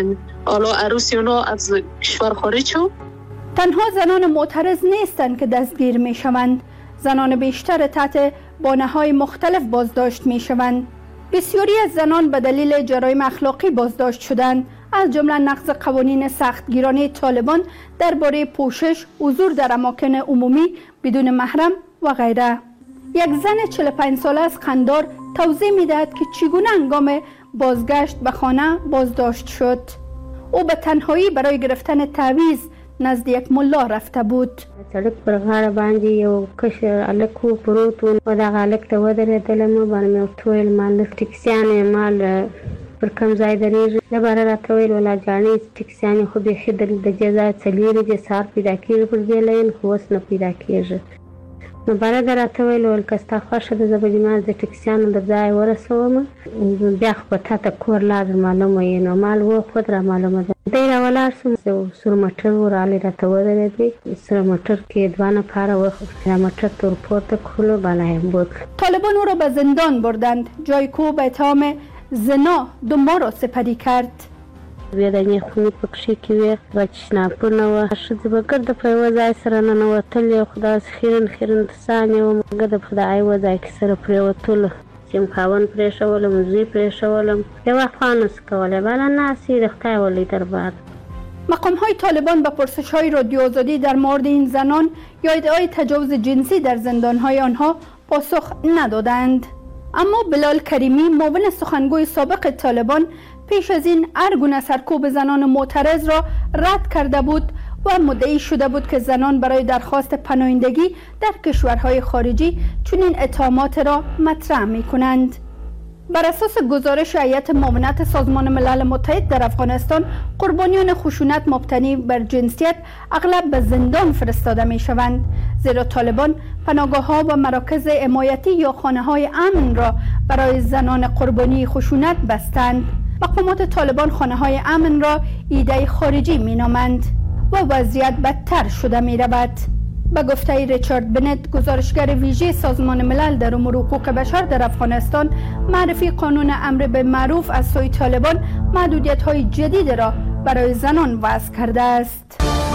عروسی اونا از کشور خارج شد. تنها زنان معترض نیستند که دستگیر می شوند. زنان بیشتر تحت بانه‌های مختلف بازداشت می شوند. بسیاری از زنان به دلیل جرایم اخلاقی بازداشت شدند، از جمله نقض قوانین سختگیرانه طالبان درباره پوشش، حضور در اماکن عمومی بدون محرم و غیره. یک زن 45 ساله از قندار توضیح می‌دهد که چگونه هنگام بازگشت به خانه بازداشت شد. او به تنهایی برای گرفتن تعویض نزد یک ملا رفته بود. سړک پر غاړه باندې یو کشر هلک پروت و او دغه هلک ته ودرېدلم باندې مې ورته وویل مال ټکسیانې مال پر کوم ځای درېږي د باره راته ویل ولا جاڼې ټکسیانې خو بیخي د دې ځای څه لرې دي سهار پیدا کېږي پر دې لین خو اوس نه پیدا کېږي. نو باره ده راته ویل ویل که ستا خوښه ده زه به دې ما د ټکسیانو د ځای ورسوم بیا خو به تا ته کور لار معلومه یې نو مال وخود را معلومه ده. دی را ولاړ شوم سور موټر ورغلی راته ودرېدی سره موټر کې 2 نفره وخوښته موټر ته ورپورته کړلو بالا یې بوتلو. طالبان او را به زندان بردند جایی که او به اتهام زنا 2 ماه را سپری کرد. ودانې خونې پکښې کې وې هغه چشناپونه وه ښځې به ګرده په یوه ځای سره ننوتلې خو داسې خیرن خیرن تسانې وم ګرده په دغه یوه ځای کې سره پرېوتلو چې م خاوند پرېښولم زوی پرېښولم یو افغان نسو کولی بله ناست د خدای ولی دربار. مقام‌های طالبان به پرسش‌های رادیو آزادی در مورد این زنان یا ادعای تجاوز جنسی در زندان‌های آنها پاسخ ندادند. اما بلال کریمی معاون سخنگوی سابق طالبان پیش از این هر گونه سرکوب زنان معترض را رد کرده بود و مدعی شده بود که زنان برای درخواست پناهندگی در کشورهای خارجی چنین اتهامات را مطرح می‌کنند. بر اساس گزارش هیئت معاونت سازمان ملل متحد در افغانستان قربانیان خشونت مبتنی بر جنسیت اغلب به زندان فرستاده می‌شوند، زیرا طالبان پناهگاه‌ها و مراکز حمایتی یا خانه‌های امن را برای زنان قربانی خشونت بستند. مقامات طالبان خانه‌های امن را ایده خارجی می‌نامند. و وضعیت بدتر شده می رود. به گفته ریچارد بنت، گزارشگر ویژه سازمان ملل در امور حقوق بشر در افغانستان، معرفی قانون امر به معروف از سوی طالبان محدودیت‌های جدید را برای زنان وضع کرده است.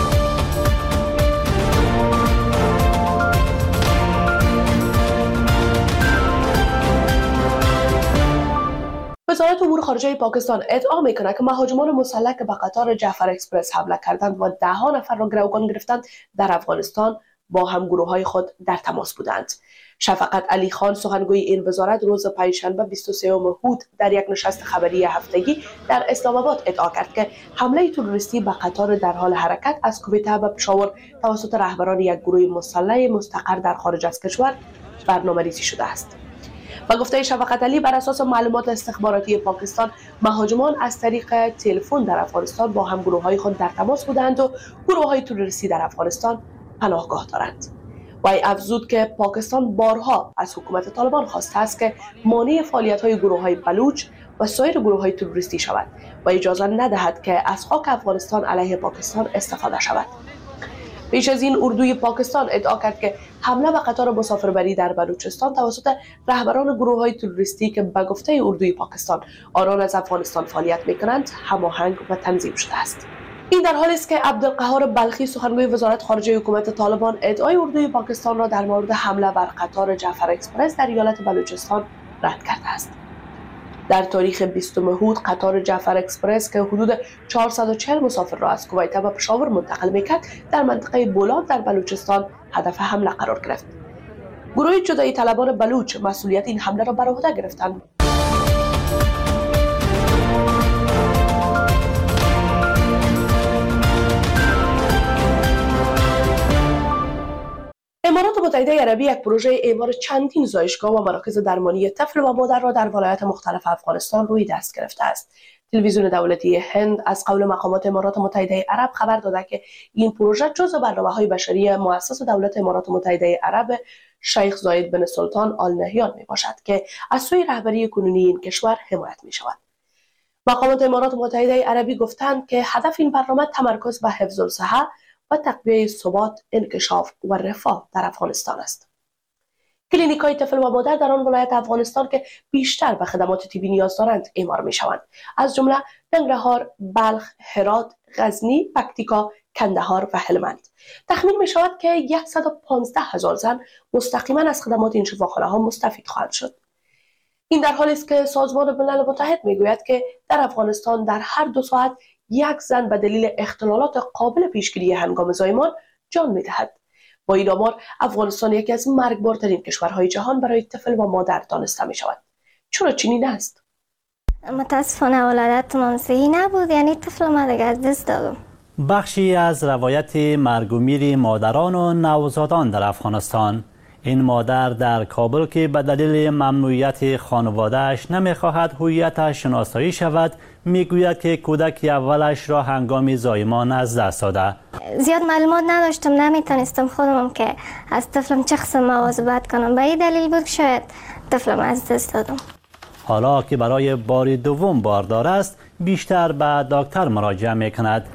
وزارت امور خارجه پاکستان ادعا می‌کند که مهاجمان مسلح که به قطار جعفر اکسپرس حمله کردند و 10 نفر را گروگان گرفتند در افغانستان با همگروه‌های خود در تماس بودند. شفقت علی خان، سخنگوی این وزارت، روز پنجشنبه 23 هود در یک نشست خبری هفتگی در اسلام آباد ادعا کرد که حمله تروریستی به قطار در حال حرکت از کویته به پشاور توسط رهبران یک گروه مسلح مستقر در خارج از کشور برنامه‌ریزی شده است. با گفته شفقت علی، بر اساس معلومات استخباراتی پاکستان، مهاجمان از طریق تلفن در افغانستان با همگروه‌های خود در تماس بودند و گروه‌های تروریستی در افغانستان پناهگاه دارند. وی افزود که پاکستان بارها از حکومت طالبان خواسته است که مانع فعالیت‌های گروه‌های بلوچ و سایر گروه‌های تروریستی شود و اجازه ندهد که از خاک افغانستان علیه پاکستان استفاده شود. پیش از این اردوی پاکستان ادعا کرد که حمله به قطار مسافربری در بلوچستان توسط رهبران گروه‌های تروریستی که به گفته اردوی پاکستان آنان از افغانستان فعالیت می‌کنند هماهنگ و تنظیم شده است. این در حالی است که عبدالقهار بلخی، سخنگوی وزارت خارجه حکومت طالبان، ادعای اردوی پاکستان را در مورد حمله بر قطار جعفر اکسپرس در ایالت بلوچستان رد کرده است. در تاریخ 20 هود قطار جعفر اکسپرس که حدود 440 مسافر را از کویته به پشاور منتقل می‌کرد در منطقه بولاد در بلوچستان هدف حمله قرار گرفت. گروه جدایی طلبان بلوچ مسئولیت این حمله را بر عهده گرفتند. امارات متحده عربی یک پروژه اعمار چندین زایشگاه و مراکز درمانی طفل و مادر را در ولایات مختلف افغانستان روی دست گرفته است. تلویزیون دولتی هند از قول مقامات امارات متحده عرب خبر داده که این پروژه جزو برنامه‌های بشری مؤسس دولت امارات متحده عرب شیخ زاید بن سلطان آل نهیان میباشد که از سوی رهبری کنونی این کشور حمایت می‌شود. مقامات امارات متحده عربی گفتند که هدف این برنامه تمرکز بر حفظ الصحه و تقویت ثبات، انکشاف و رفاه در افغانستان است. کلینیک‌های طفل و مادر در آن ولایت افغانستان که بیشتر به خدمات طبی نیاز دارند اعمار می‌شوند، از جمله ننگرهار، بلخ، هرات، غزنی، پکتیکا، کندهار و هلمند. تخمین می‌شود که 115,000 زن مستقیما از خدمات این شفاخانه‌ها مستفید خواهند شد. این در حالی است که سازمان ملل متحد می‌گوید که در افغانستان در هر 2 ساعت یک زن به دلیل اختلالات قابل پیشگیری هنگام زایمان جان می‌دهد. با این آمار افغانستان یکی از مرگبارترین کشورهای جهان برای طفل و مادر دانسته می‌شود. چرا چنین است؟ متاسفانه ولادتم صحیح نبود، یعنی طفل ما دیگه از دست دادم. بخشی از روایت مرگ و میر مادران و نوزادان در افغانستان. این مادر در کابل که به دلیل ممنوعیت خانواده‌اش نمی‌خواهد هویتش شناسایی شود، میگوید که کودک اولش را هنگام زایمان از دست داده. زیاد معلومات نداشتم، نمیتونستم خودم که از طفلم چه قسم مواظبت کنم. به این دلیل بود که شاید طفلم از دست دادم. حالا که برای بار دوم باردار است، بیشتر به دکتر مراجعه میکند.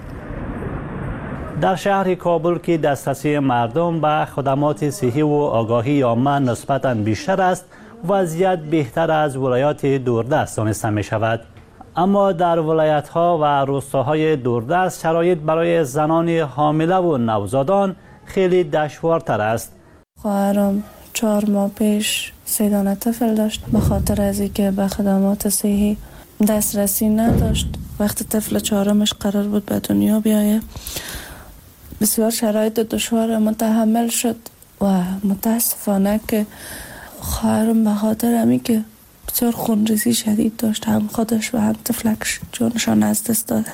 در شهر کابل که دسترسی مردم به خدمات صحی و آگاهی عامه نسبتاً بیشتر است، وضعیت بهتر از ولایات دوردست دانسته می شود. اما در ولایت‌ها و روستاهای دوردست شرایط برای زنان حامله و نوزادان خیلی دشوارتر است. خواهرم 4 ماه پیش 3 دانه طفل داشت. به خاطر از اینکه به خدمات صحی دسترسی نداشت، وقتی طفل 4مش قرار بود به دنیا بیایه، بسیار شرایط دشوار متحمل شد و متاسفانه که خواهرم به خاطر همین که بسیار خونریزی شدید داشت، هم خودش و هم طفلکش جانشان از دست دادن.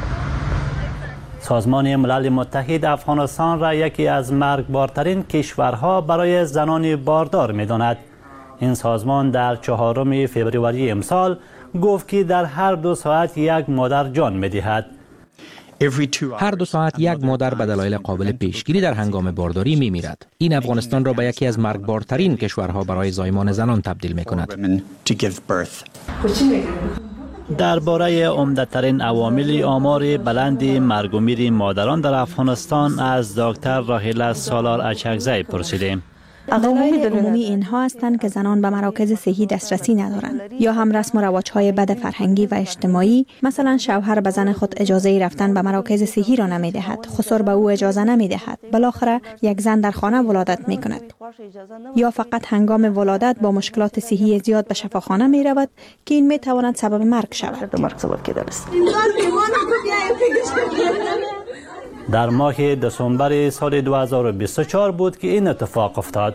سازمان ملل متحد افغانستان را یکی از مرگبارترین کشورها برای زنان باردار می‌داند. این سازمان در 4 فوریه امسال گفت که در هر 2 ساعت یک مادر جان می‌دهد. هر 2 ساعت یک مادر به دلایل قابل پیشگیری در هنگام بارداری می‌میرد. این افغانستان را به یکی از مرگبارترین کشورها برای زایمان زنان تبدیل می‌کند. درباره عمده‌ترین عوامل آمار بلند مرگ و میر مادران در افغانستان از دکتر راهیله سالار اچکزی پرسیدیم. دلایل عمومی اینها هستند که زنان به مراکز صحی دسترسی ندارند یا هم رسم و رواج‌های بد فرهنگی و اجتماعی، مثلا شوهر به زن خود اجازه رفتن به مراکز صحی را نمی‌دهد، خسر به او اجازه نمی‌دهد، بالاخره یک زن در خانه ولادت می‌کند یا فقط هنگام ولادت با مشکلات صحی زیاد به شفاخانه می‌رود که این می‌تواند سبب مرگ شود. در ماه دسامبر سال 2024 بود که این اتفاق افتاد.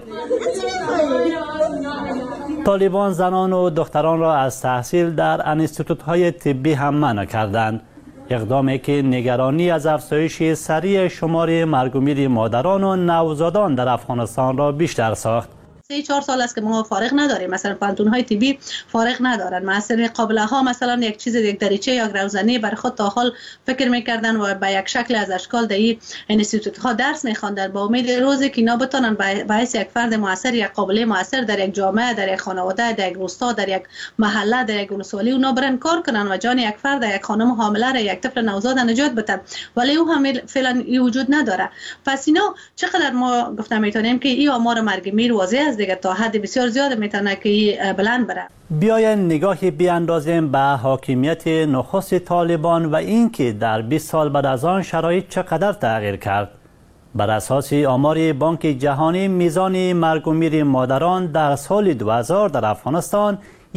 طالبان زنان و دختران را از تحصیل در انستیتوت‌های طبی هم منع کردند. اقدامی که نگرانی از افزایش سریع شمار مرگ و میر مادران و نوزادان در افغانستان را بیشتر ساخت. 3-4 سال است که ما فارغ نداریم، مثلا پانتون‌های طبی فارغ ندارن. مثلا قابله ها مثلا یک چیز، یک دریچه یا روزانه برای خود تا حال فکر میکردن و با یک شکل از اشکال در این انستیتوت ها درس میخواندن با امید روزی که اینا بتونن به حیث یک فرد موثر، یک قابله موثر در یک جامعه، در یک خانواده، در یک روستا، در یک محله، در یک ولسوالی اونا برن کار کنن و جان یک فرد، یک خانم حامله را، یک طفل نوزاد نجات بدن، ولی او هم فعلا این وجود نداره. پس اینا چقدر ما گفتم میتونیم که این آمار مرگ میر واضح است دیگه، تا حد بسیار زیاد میتونه که بلند بره. بیاین نگاهی بیاندازیم به حاکمیت نخست طالبان و اینکه در 20 سال بعد از آن شرایط چقدر تغییر کرد. بر اساس آمار بانک جهانی میزان مرگ و میر مادران در سال 2000 در افغانستان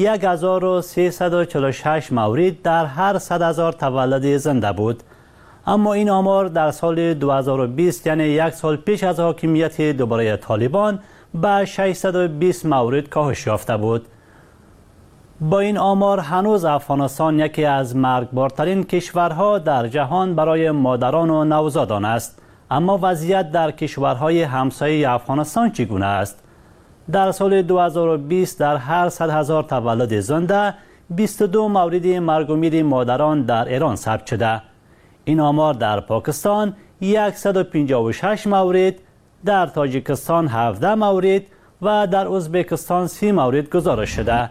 1346 مورد در هر 100,000 تولد زنده بود. اما این آمار در سال 2020 یعنی یک سال پیش از حاکمیت دوباره طالبان به 620 مورد کاهش یافته بود. با این آمار هنوز افغانستان یکی از مرگبارترین کشورها در جهان برای مادران و نوزادان است. اما وضعیت در کشورهای همسایه افغانستان چگونه است؟ در سال 2020 در هر 100,000 تولد زنده 22 مورد مرگ و میر مادران در ایران ثبت شده. این آمار در پاکستان 156 مورد، در تاجیکستان 17 مورد و در ازبکستان 30 مورد گزارش شده.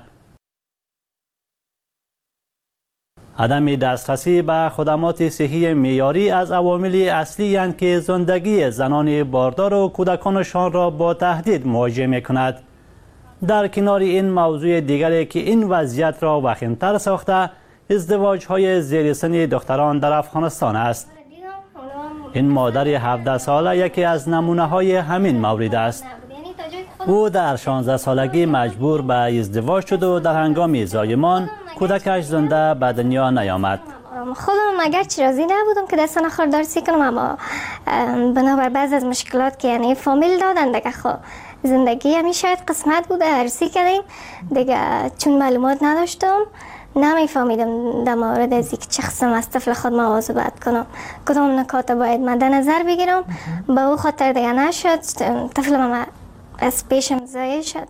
عدم دسترسی به خدمات صحی معیاری از عوامل اصلی اند که زندگی زنان باردار و کودکانشان را با تهدید مواجه می‌کند. در کنار این موضوع دیگری که این وضعیت را وخیم‌تر ساخته، ازدواج‌های زیر سن دختران در افغانستان است. این مادر 17 ساله یکی از نمونه‌های همین مورد است. او در 16 سالگی مجبور به ازدواج شد و در هنگام زایمان کودکش زنده به دنیا نیامد. خودم اگرچه راضی نبودم که دستان خاردارسی کنم، اما بنابر بعض از مشکلات که یعنی فامیل دادن دیگه، خب زندگی همی شاید قسمت بوده، عروسی کردیم دیگه. چون معلومات نداشتم نمیفهمیدم در مورد از اینکه چه قسم از طفل خود مواظبت کنم، کدام نکات باید مد نظر بگیرم. به او خاطر دیگه نشد، طفل من از پیشم ضایع شد.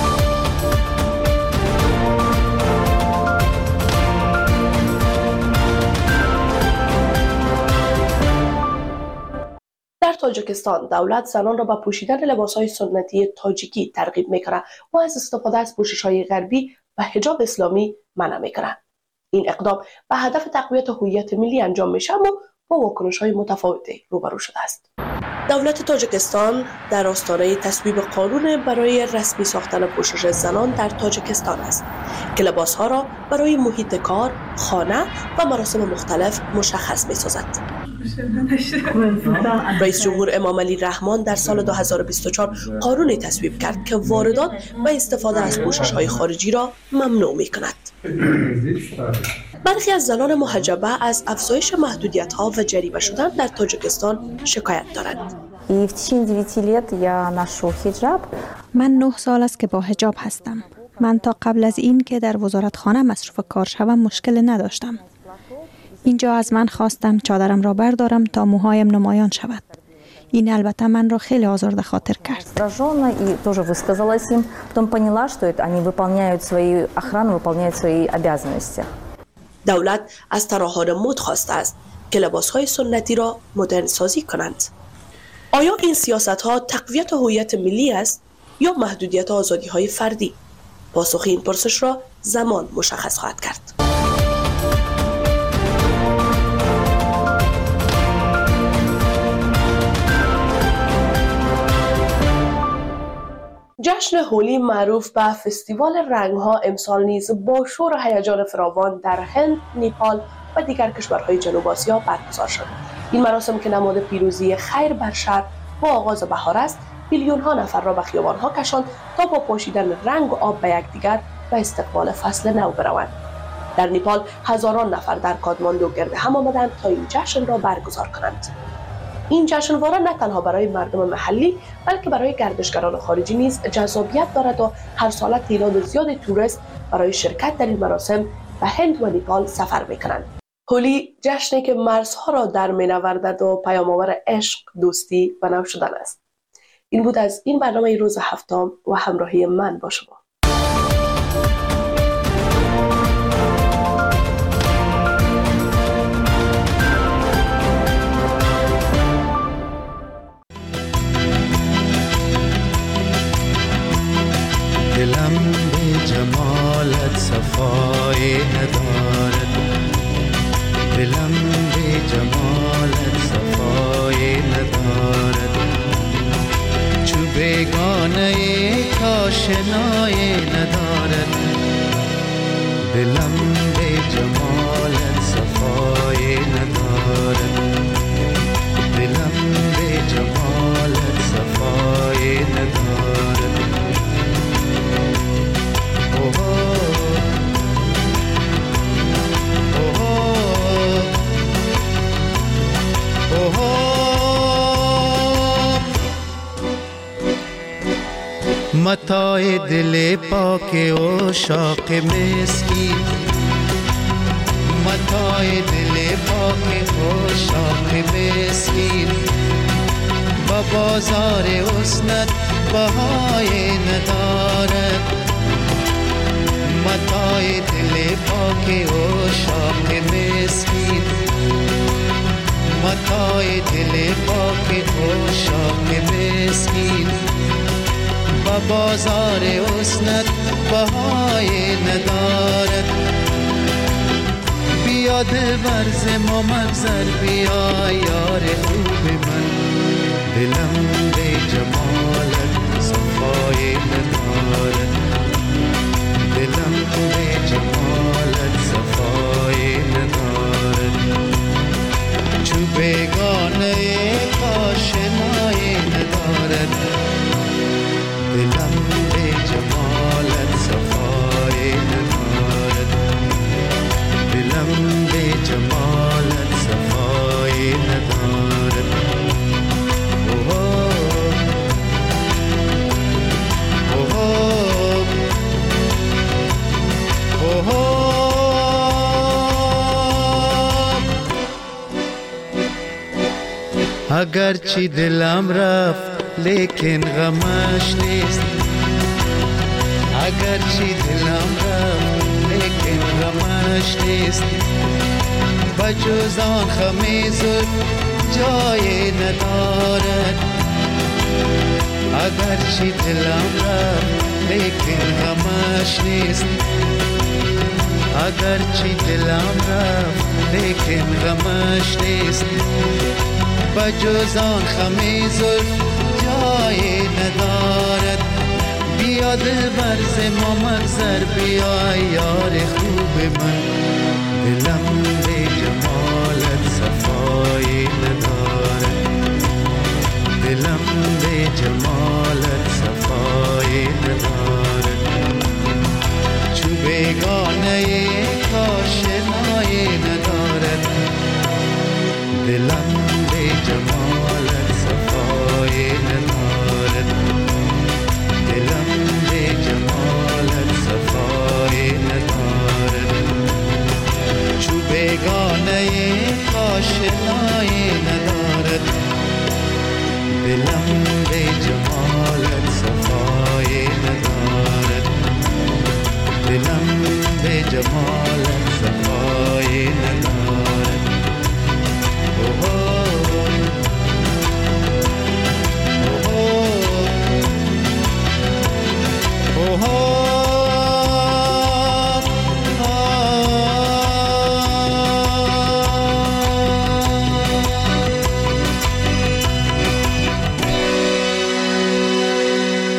در تاجیکستان دولت زنان را به پوشیدن لباسهای سنتی تاجیکی ترغیب میکنه و از استفاده از پوشش‌های غربی و حجاب اسلامی منع میکنه. این اقدام به هدف تقویت هویت ملی انجام میشه اما با واکنش‌های متفاوتی روبرو شده است. دولت تاجیکستان در آستانه تصویب قانون برای رسمی ساختن پوشش زنان در تاجیکستان است که لباسها را برای محیط کار، خانه و مراسم مختلف مشخص می‌سازد. رئیس جمهور امام علی رحمان در سال 2024 قانونی تصویب کرد که واردات و استفاده از پوشش‌های خارجی را ممنوع می‌کند. برخی از زنان محجبه از افزایش محدودیت‌ها و جریمه شدن در تاجیکستان شکایت دارند. من 9 سال است که با حجاب هستم. من تا قبل از این که در وزارتخانه مصروف کار شوم مشکل نداشتم. اینجا از من خواستم چادرم را بردارم تا موهایم نمایان شود. این البته من را خیلی آزرده خاطر کرد. دولت از طراحان مد خواسته است که لباسهای سنتی را مدرن سازی کنند. آیا این سیاست‌ها تقویت هویت ملی است یا محدودیت آزادی‌های فردی؟ پاسخ این پرسش را زمان مشخص خواهد کرد. جشن هولی معروف به فستیوال رنگ‌ها امسال نیز با شور و هیجان فراوان در هند، نیپال و دیگر کشورهای جنوب آسیا برگزار شد. این مراسم که نماد پیروزی خیر بر شر با آغاز بهار است، میلیون‌ها نفر را به خیابان‌ها کشاند تا با پاشیدن رنگ و آب به یکدیگر و استقبال فصل نو بروند. در نیپال هزاران نفر در کاتماندو گرد هم آمدند تا این جشن را برگزار کنند. این جشنواره نه تنها برای مردم محلی بلکه برای گردشگران خارجی نیز جذابیت دارد و هر ساله تعداد زیاد توریست برای شرکت در این مراسم به هند و نیپال سفر می‌کنند. هولی جشنی که مرزها را در می‌نوردد و پیام‌آور عشق، دوستی و نو شدن است. این بود از این برنامه روز هفتم و همراهی من با شما. دلم به جمالت صفای ندارد، دلم به جمالت صفای ندارد، چو بیگانه کاشنای ندارد، دلم به جمالت صفای ندارد، دلم به جمالت صفای ندارد. متاع دل پاک عشاق مسکین، متاع دل پاک عشاق مسکین، با بازار حسنت بهای ندارد، متاع دل پاک عشاق مسکین، متاع دل پاک عشاق مسکین، با بازار حسنت بهای ندارد. بیا دلبر ز ما مگذر، بیا یار خوب من، دلم به جمالت صفای ندارد، دلم به جمالت صفای ندارد، چو بیگانه کاشنای ندارد، دلم به جمالت صفای ندارد، دلم به جمالت صفای ندارد. اگرچه دلم رفت لیکن غمش نیست، اگرچه دلم رفت لیکن غمش نیست، بجز آن خم زلف جای ندارد، اگرچه دلم رفت لیکن غمش نیست، اگرچه دلم رفت لیکن غمش نیست، بجز آن خم زلف جای ندارد. بیا دلبر ز ما مگذر، بیا یار خوب من، دلم